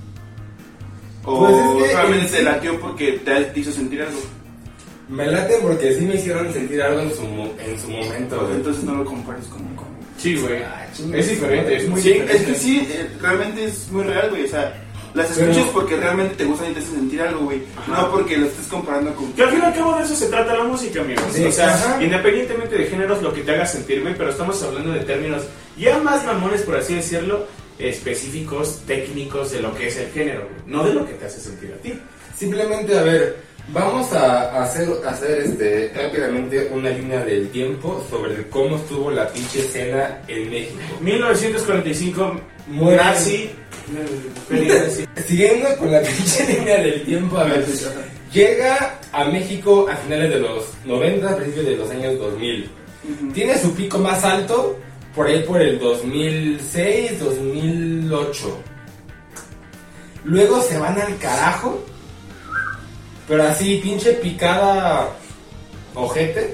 O Pues es que solamente en te sí- latió porque te te hizo sentir algo. Me late porque sí me hicieron sentir algo en su mo- en su momento, güey. Entonces no lo compares como con. Sí, güey. Ah, chinga, Es diferente, es muy Sí, diferente. es que sí, eh, realmente es muy real, güey. O sea, las Pero- escuchas porque realmente te gustan y te hacen sentir algo, güey. Ajá. No porque lo estés comparando con. Que al fin y al cabo de eso se trata la música, amigos. Sí, o sea, ajá. independientemente de géneros, lo que te haga sentir, güey, pero estamos hablando de términos ya más mamones, por así decirlo, específicos, técnicos de lo que es el género, güey, no de lo que te hace sentir a ti. Simplemente, a ver, vamos a hacer, hacer este, rápidamente una línea del tiempo sobre cómo estuvo la pinche escena en México. mil novecientos cuarenta y cinco, Muy nazi, eh, feliz nazi. Siguiendo con la pinche línea del tiempo, a ver, llega a México a finales de los noventa, principios de los años dos mil. Tiene su pico más alto por ahí por el dos mil seis, dos mil ocho. Luego se van al carajo, pero así, pinche picada ojete.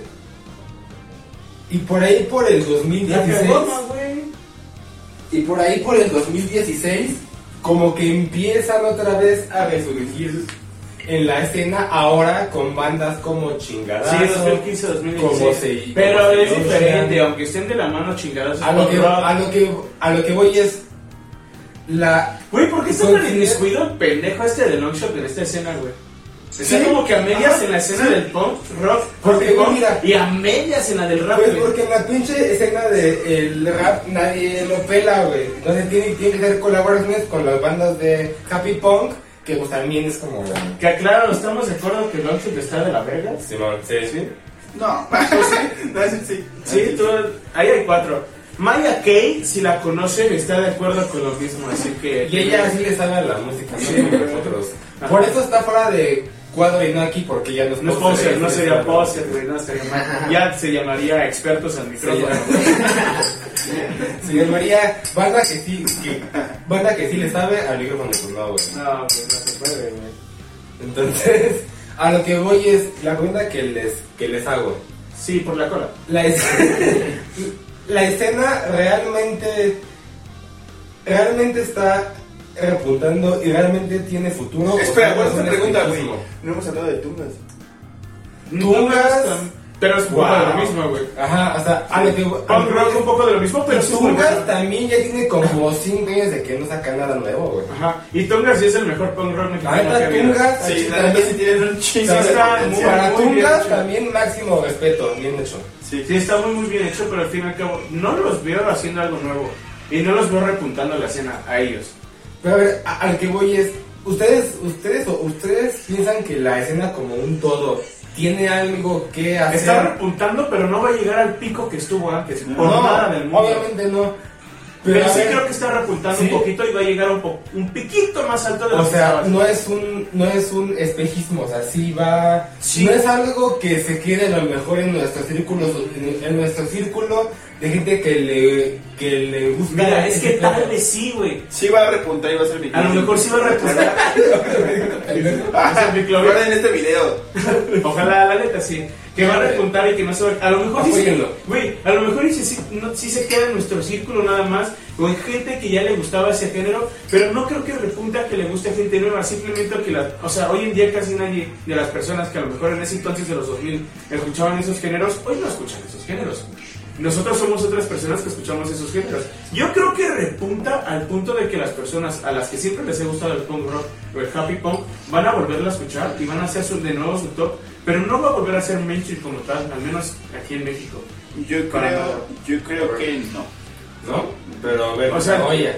Y por ahí por el dos mil La dieciséis. cagoma, güey. Y por ahí por el dos mil dieciséis, como que empiezan otra vez a resurgir en la escena ahora con bandas como Chingadazo. Sí, dos mil quince, dos mil como dieciséis. se- Pero como es se- diferente, aunque estén de la mano chingadas. A lo que, a lo que, a lo que voy es la... Güey, ¿por qué está Considera- tan inmiscuido el pendejo este de Longshot en esta escena, güey? Está Sí. como que a medias Ajá, en la escena sí. del punk, rock, Porque, rock, punk, mira, y a medias en la del rap, Pues güey. porque en la pinche escena del rap nadie lo pela, güey. Entonces tiene, tiene que hacer colaboraciones con las bandas de Happy Punk, que pues también es como... Que aclaro, ¿estamos de acuerdo que Longshot está de la verga? Simón, sí, sí. No, sí, no, sí, sí. Sí, tú, ahí hay cuatro. Maya Kay, si la conocen, está de acuerdo con lo mismo, así que... Y ella sí le sabe a la música, Sí. no como nosotros. Ajá. Por eso está fuera de cuadro y no aquí, porque ya no es No es poser, no sería poser, güey, no estaría mal. Ya se llamaría expertos al micrófono. Se llamaría banda que sí, que, banda que sí le sabe al micrófono, pues no, güey. No, pues no se puede, güey. Entonces, a lo que voy es la pregunta que les, que les hago. Sí, por la cola. La, es- la escena realmente, realmente está repuntando y realmente tiene futuro. Espera, ¿O ¿cuál sea, es un la pregunta, güey? espejismo? No hemos hablado de Tungas. Tungas. Pero es un poco de Wow. lo mismo, güey. Ajá, o sea, a lo que a lo Punk que rock voy un poco de lo mismo, pero es- sí es muy Tungas bueno. también ya tiene como cinco años de que no saca nada nuevo, güey. Ajá, y Tungas sí es el mejor punk rock La mexicano que neta, ha habido. Tungas, Sí, sí, la neta sí también, tienen un chingo Sí, de está potencial. para muy bien Tungas hecho. también máximo respeto, bien hecho. Sí. Sí, está muy muy bien hecho, pero al fin y al cabo no los veo haciendo algo nuevo. Y no los veo repuntando la escena a ellos. Pero a ver, a, a lo que voy es, ustedes, ustedes, o ustedes piensan que la escena como un todo tiene algo que hacer. Está repuntando, pero no va a llegar al pico que estuvo antes. Por no, nada del mundo. obviamente no. Pero, Pero, a sí ver, creo que está repuntando ¿sí? un poquito y va a llegar un, po un piquito más alto de lo o que sea, estaba. no es un, no es un espejismo, o sea, sí va, Sí. no es algo que se quede a lo mejor en nuestro círculo, en, en nuestro círculo de gente que le, que le gusta. Mira, es ese que pedo. tal vez sí, güey. Sí va a repuntar y va a ser mi A lo mejor sí va a repuntar. Ah, Va a ser mi cloro. Guarden este video. Ojalá, la neta, sí. Que va a repuntar y que no se va a... A lo mejor sí se... Apóyenlo. Güey, a lo mejor sí, sí, no, sí se queda en nuestro círculo nada más, o en gente que ya le gustaba ese género, pero no creo que repunta que le guste a gente nueva, simplemente que la... O sea, hoy en día casi nadie de las personas que a lo mejor en ese entonces de los dos mil escuchaban esos géneros, hoy no escuchan esos géneros. Nosotros somos otras personas que escuchamos esos géneros. Yo creo que repunta al punto de que las personas a las que siempre les ha gustado el punk rock o el happy punk van a volverlo a escuchar y van a hacer su, de nuevo su top pero no va a volver a ser mainstream como tal, al menos aquí en México. Yo Para creo, nada. yo creo que no. ¿No? Pero a ver, O sea, oye.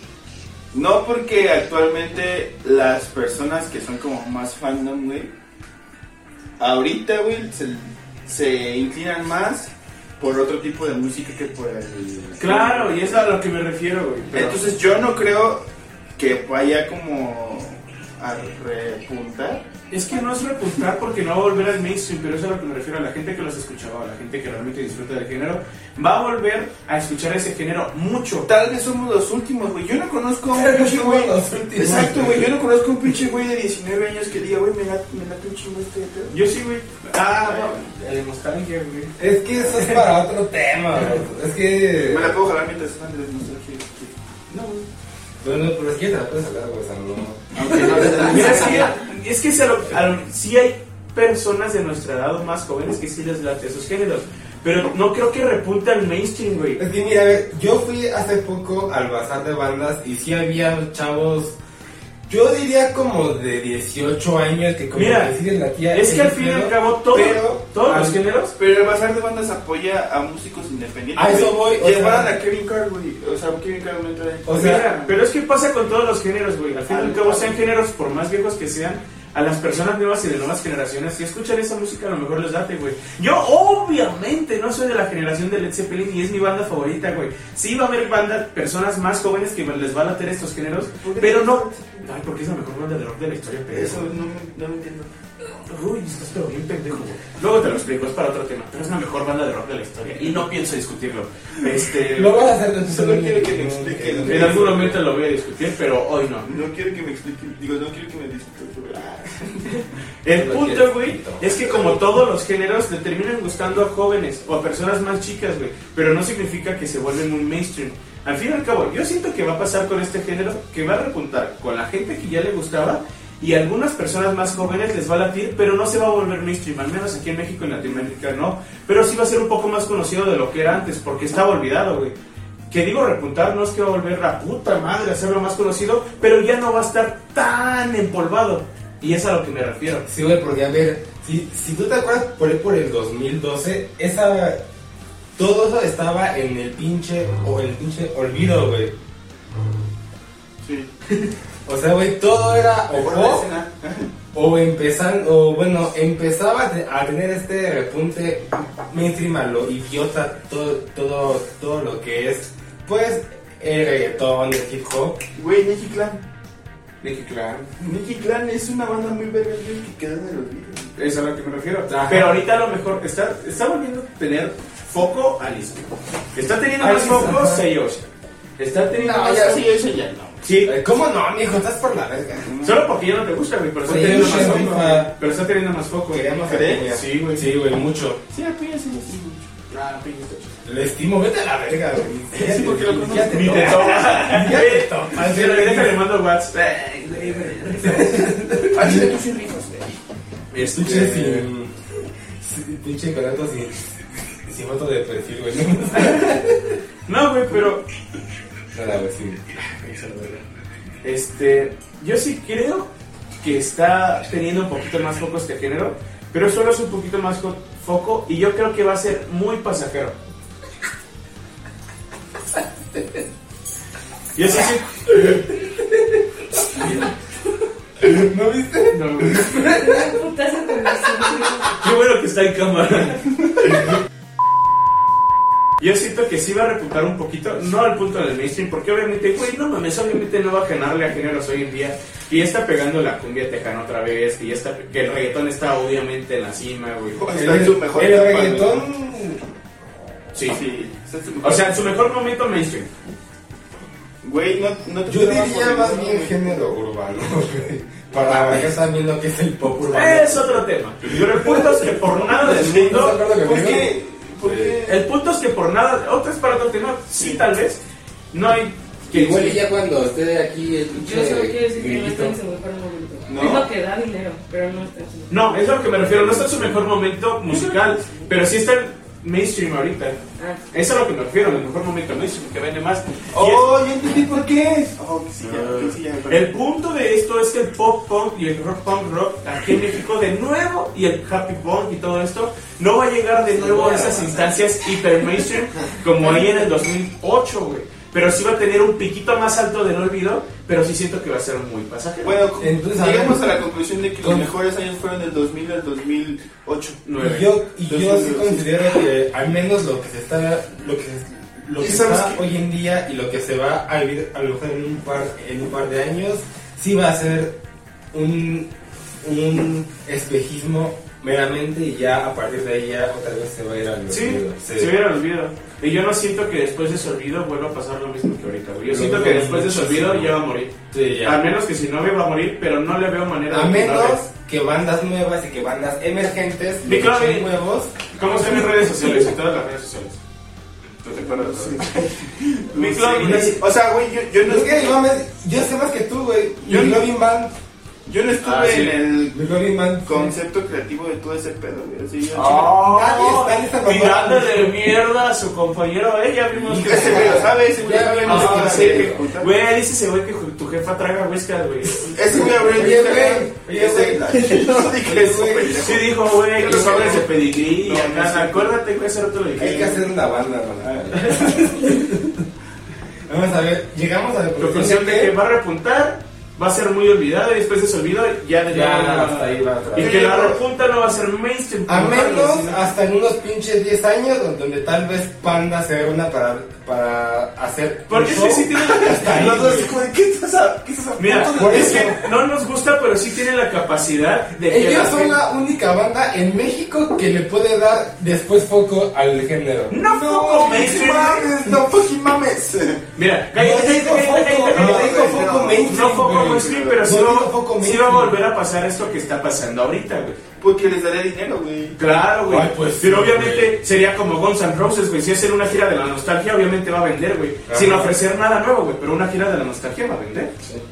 No, porque actualmente las personas que son como más fandom, güey, ahorita, güey, se, se inclinan más por otro tipo de música que por el... Claro, y es a lo que me refiero, güey. pero- Entonces yo no creo que vaya como a repuntar. Es que no es repuntar porque no va a volver al mainstream, pero eso es a lo que me refiero, a la gente que los escuchaba, a la gente que realmente disfruta del género, va a volver a escuchar ese género mucho. Tal vez somos los últimos, güey. Yo no conozco a un pinche Somos güey. los últimos, Exacto, güey. güey. Yo no conozco a un pinche güey de diecinueve años que diga, güey, me late, me late un chingo este pedo. Yo sí, güey. Ah, no, de nostalgia, güey. Es que eso es para otro tema, güey. Es que. Me la puedo jalar mientras están de nostalgia. No, güey. Bueno, pero es que te la puedes hablar, güey, o sea, no. Aunque no, Mira, sí, es que se lo, al- sí hay personas de nuestra edad o más jóvenes que sí les late esos géneros, pero no creo que repunte al mainstream, güey. Es que mira, a ver, yo fui hace poco al bazar de bandas y sí había chavos, yo diría como de dieciocho años que como Mira, que sí les latía Es que al ese fin y al pedo, cabo todo, pero todos al- los géneros. Pero el bazar de bandas apoya a músicos independientes. A eso güey. voy, o Llevaron sea- a Kevin Carr, güey. O sea, Kevin Carr no entra ahí. O sea, Mira, pero es que pasa con todos los géneros, güey. Al fin y al Ah, cabo, ah. sean géneros, por más viejos que sean, a las personas nuevas y de nuevas generaciones, si escuchan esa música, a lo mejor les late, güey. Yo, obviamente, no soy de la generación de Led Zeppelin y es mi banda favorita, güey. Sí va a haber bandas, personas más jóvenes que les va a later estos géneros, ¿Por qué pero te no. gusta? Ay, porque es la mejor banda de rock de la historia, pero Eso no, me- no lo entiendo. Uy, estás pero bien pendejo, güey. Luego te lo explico, es para otro tema. Pero es la mejor banda de rock de la historia y no pienso discutirlo. Este. lo vas a hacer de tu Solo quiero que me expliques. En algún momento lo voy a discutir, pero hoy no. No quiero que me explique. Digo, no quiero que me discutas sobre. Ah. El Lo punto, quieres, güey, punto. es que como todos los géneros le terminan gustando a jóvenes o a personas más chicas, güey, pero no significa que se vuelven muy mainstream. Al fin y al cabo, yo siento que va a pasar con este género, que va a repuntar con la gente que ya le gustaba y a algunas personas más jóvenes les va a latir, pero no se va a volver mainstream, al menos aquí en México y en Latinoamérica no, pero sí va a ser un poco más conocido de lo que era antes, porque estaba olvidado, güey. Que digo repuntar, no es que va a volver la puta madre a hacerlo más conocido, pero ya no va a estar tan empolvado. Y es a lo que me refiero. Sí, güey, porque a ver, si, si tú te acuerdas por ahí por el dos mil doce, esa, todo eso estaba en el pinche, o en el pinche olvido, güey. Sí. O sea, güey, todo era o Mejor la pop, escena. o empezando, o bueno, empezaba a te- a tener este repunte mainstream a lo idiota, todo, todo, todo lo que es, pues, el reggaetón, el hip hop. Güey, Nicky Clan. Dije, claro. Nicky Clan es una banda muy verga, güey, que queda en el olvido. Es a lo que me refiero. Ajá. Pero ahorita a lo mejor está, está volviendo a tener foco Alice. Está teniendo más Alice, foco ajá. Seiyosha. Está teniendo No, más ya foco. Sí, ese ya no. Sí, Eh, ¿Cómo no, mijo? Estás por la verga. solo porque ya no te gusta, güey. Pero está Sí, teniendo yo más sé, foco. rifa. Pero está teniendo más foco. Queríamos ¿Crees? a Piña. Sí, güey. Sí, güey, mucho. Sí, apóyase los tribus. Ah, Piña está chido. Le estimo, vete a la verga, güey. Sí, porque lo conozco. Ya te Ni te toca. toca. Ya te toca. Sí, déjale, mando WhatsApp. Así de tus ricos, güey. Este, Pinche sin. sin- Pinche conato sin. Sin foto de perfil, güey. No, güey, pero. Nada, güey, sí. Este. Yo sí creo que está teniendo un poquito más foco este género, pero solo es un poquito más fo- foco y yo creo que va a ser muy pasajero. Yo sí, sí. ¿No viste? No, güey. Putazo con los ojos. Qué bueno que está en cámara. Yo siento que sí va a repuntar un poquito, no al punto del mainstream, porque obviamente, güey, no mames, obviamente no va a ganarle a géneros hoy en día. Y ya está pegando la cumbia tejana otra vez, que ya está, que el reggaetón está obviamente en la cima, güey. Está en su mejor El etapa, reggaetón. Sí. Sí, está en su mejor O sea, en su mejor momento mainstream. Güey, no, no te Yo esperabas diría por más eso, bien güey. género urbano, güey. Para ver que están viendo que es el pop urbano. Es otro tema. Pero el punto es que por nada del ¿Estás de mundo. acuerdo ¿Por conmigo? qué? ¿Por qué? El punto es que por nada. Otro es para otro tema. Sí, tal vez. No hay. Que igual y ya cuando esté aquí el Yo solo quiero pinche decir que no grillito. está en su mejor momento. No. Es lo que da dinero, pero no está en su mejor No, es a lo que me refiero. No está en su mejor momento musical. Pero sí está en mainstream ahorita. Ah. Eso es a lo que me refiero, el mejor momento mainstream, que vende más. Oh, ya entendí por qué. Oh, que sí, ya, que sí, ya. El punto de esto es que el pop punk y el rock punk rock aquí en México de nuevo, y el happy punk y todo esto, no va a llegar de nuevo a esas instancias hiper mainstream como ahí en el dos mil ocho, güey. Pero sí va a tener un piquito más alto del olvido, pero sí siento que va a ser muy pasajero. Bueno, Entonces, llegamos a a ver, la conclusión de que los ¿cómo? mejores años fueron del dos mil al dos mil ocho. nueve. Y yo, y yo sí Entonces, considero que al menos lo que se está, lo que se- lo ¿Y que sabes está qué? hoy en día y lo que se va a vivir a lo mejor en un par, en un par de años, sí va a ser un, un espejismo meramente y ya a partir de ahí ya otra vez se va a ir al Sí, olvido. se hubiera olvidado. Y yo no siento que después de ese olvido vuelva a pasar lo mismo que ahorita, güey. Yo Lo siento veo que después de ese olvido muchísimo. ya va a morir. Sí, ya. Al menos que si no va a morir, pero no le veo manera A de que no menos le- que bandas nuevas y que bandas emergentes, Mi los clave. nuevos, ¿Cómo están en redes sociales? En todas las redes sociales. ¿No te acuerdas? Mi Sí, club, güey. O sea, güey, yo, yo no es que estuve, yo, me- yo sé más que tú, güey. Yo- Mi Loving Band, yo no estuve Ah, sí. en el mi Loving Band. concepto creativo de todo ese pedo, güey. Así yo Oh, Nadie está en esta mamada. tirándole mierda a su compañero, eh, ya vimos que... ese güey lo sabe, ese güey lo sabe, no sé Ah, quién sí, hace, que- puta. güey, dice ese güey que ju- tu jefa traga whiskas, güey. Ese güey abrió el Oye, Instagram. güey, oye, Ese- güey. No dije eso, Oye, güey. pendejo. Sí dijo, güey, Yo que lo sobres sé. de pedigrí y No, no acá, sé. acuérdate que ese rato lo dije. Hay que hacer una banda, ¿no? Vamos a ver, llegamos a la Conclusión de que va a repuntar, va a ser muy olvidada y después de ese olvido ya de Ya, nuevo- hasta ahí va otra Y vez. que la repunta no va a ser mainstream. A como tal, menos sino- hasta en unos pinches diez años, donde, donde tal vez Panda se una para, para hacer. Porque un es que show. sí tiene Hasta ahí, Los dos, güey. hijo de, ¿qué estás a, qué estás a Mira, punto de por es eso. que no nos gusta, pero sí tiene la capacidad de que Ellos la son gente- la única banda en México que le puede dar después foco al género. No foco mainstream. mames, no fucking mames. Mira, cállate, No cállate, digo cállate, foco, cállate, no cállate, digo cállate. foco mainstream, No foco güey. mainstream, pero sí No va- digo foco sí va a mainstream. volver a pasar esto que está pasando ahorita, güey. Porque les daré dinero, güey. Claro, güey. Ay, pues, pero sí, obviamente güey. sería como Guns N' Roses, güey. Si hacen una gira de la nostalgia, obviamente va a vender, güey. Ajá. Sin ofrecer nada nuevo, güey. Pero una gira de la nostalgia va a vender.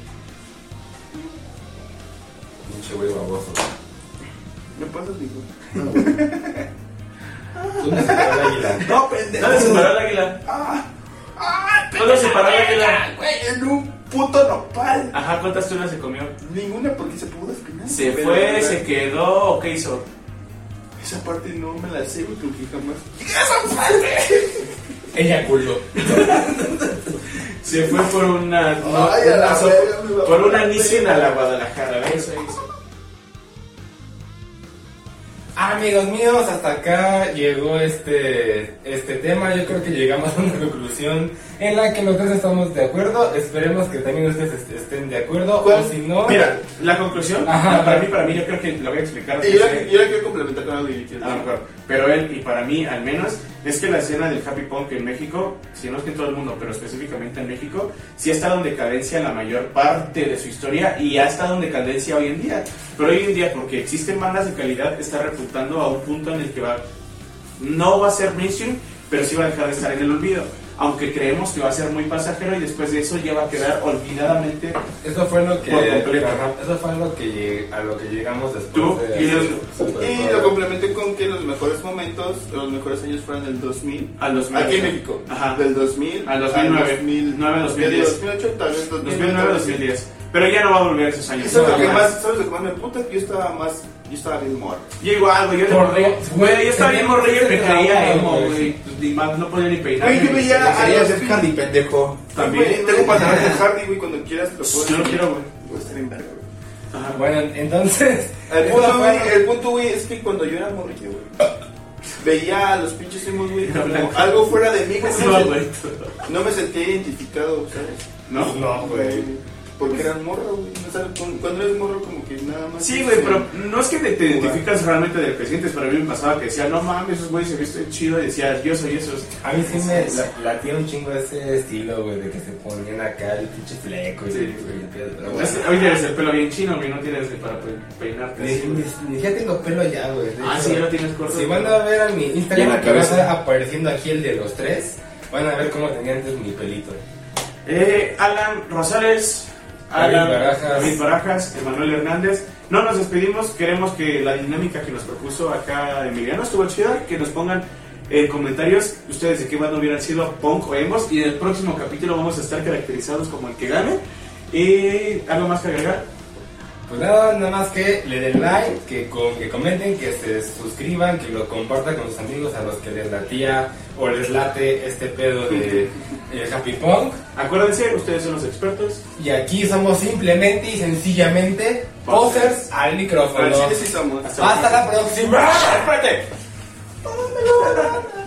Pinche güey baboso. ¿Me pasas, hijo? ¿Dónde se para el águila? No, pendejo. ¿Dónde se paró el águila? Ah, ah, ¿Dónde se paró el águila? güey, en un puto nopal. Ajá, ¿cuántas tunas se comió? Ninguna porque se pudo espinar. Se Pero, fue, ¿verdad? se quedó, ¿o qué hizo? Esa parte no me la sé, güey, porque jamás. ¡Esa parte! Ella culo. Se fue por una... no, Ay, a la una sopa- verga, me va a por una matar. Nissin a la Guadalajara. Eso hizo. Amigos míos, hasta acá llegó este, este tema. Yo creo que llegamos a una conclusión en la que los tres estamos de acuerdo. Esperemos que también ustedes est- estén de acuerdo. ¿Cuál? O si no, Mira, la conclusión, Ajá. para mí, para mí, yo creo que lo voy a explicar. Y yo, José. yo la quiero complementar con algo de A lo mejor. Pero él, y para mí al menos, es que la escena del happy punk en México, si no es que en todo el mundo, pero específicamente en México, sí ha estado en decadencia en la mayor parte de su historia y ha estado en decadencia hoy en día. Pero hoy en día, porque existen bandas de calidad, está repuntando a un punto en el que va, no va a ser mainstream, pero sí va a dejar de estar en el olvido. Aunque creemos que va a ser muy pasajero y después de eso ya va a quedar olvidadamente. eso fue lo que, Por completo. ajá, eso fue lo que lleg- a lo que llegamos después. Tú, de y hacer los- Super Y Bowl. lo complementé con que los mejores momentos, los mejores años fueron el dos mil. Al dos mil. Aquí en México. Ajá. Del dos mil Al dos mil nueve. dos mil nueve, dos mil diez. dos mil ocho, tal vez dos mil dos mil nueve, dos mil diez. Pero ya no va a volver esos años. ¿Sabes lo que Jamás. más, ¿sabes lo que más me puta? Que yo estaba más, yo estaba bien morro. Yo igual, güey, yo le Por morría. dos, Güey, güey, yo estaba bien morrillo y me teníamos creía ese emo, trauma, güey. güey. Pues, ni más, no podía ni peinar. Güey, yo veía a Quería los ser Hardy, pendejo. También. Güey, tengo pantalones de Hardy, güey, cuando quieras te lo puedo Yo lo enseñar. quiero, güey. Voy a estar en verga, güey. Ajá. Bueno, entonces. El esa punto, fue- güey, el punto, güey, es que cuando yo era morrillo, güey, veía a los pinches emos, güey, como algo fuera de mí, güey. Sí, No, me- güey. no me sentía identificado, ¿sabes? ¿No? No, güey. Porque eran morro, güey. No sabes, cuando- cuando eres morro, como que nada más. Sí, güey, pero no es que te, te identificas realmente del que sientes. Para mí me pasaba que decía, no mames, esos güeyes se visten chido. Y decía, yo soy esos. A mí sí me la, latía un chingo ese estilo, güey, de que se ponían acá el pinche fleco y, Sí. y el pedo, pero bueno. Es- Hoy tienes el pelo bien chino, güey, no tienes para pe- peinarte. Ni, así, güey. ni, ni ya tengo pelo ya, güey. De Ah, hecho, sí, ya lo tienes corto. Si van a ver a mi Ya en Instagram, la que va a cabeza. estar apareciendo aquí el de los tres, van a ver cómo tenía antes mi pelito. Eh, Alan Rosales, David Alan Barajas. David Barajas, Emanuel Hernández. No nos despedimos, queremos que la dinámica que nos propuso acá Emiliano estuvo chida, que nos pongan en comentarios ustedes de qué banda hubieran sido, punk o emos, y en el próximo capítulo vamos a estar caracterizados como el que gane. Y algo más que agregar. Pues nada, nada más que le den like, que, con, que comenten, que se suscriban, que lo compartan con sus amigos a los que les latía o les late este pedo de el Happy Punk. Acuérdense, ustedes son los expertos. Y aquí somos simplemente y sencillamente posers al micrófono. Al chile sí somos. Hasta la próxima. ¡Espérate!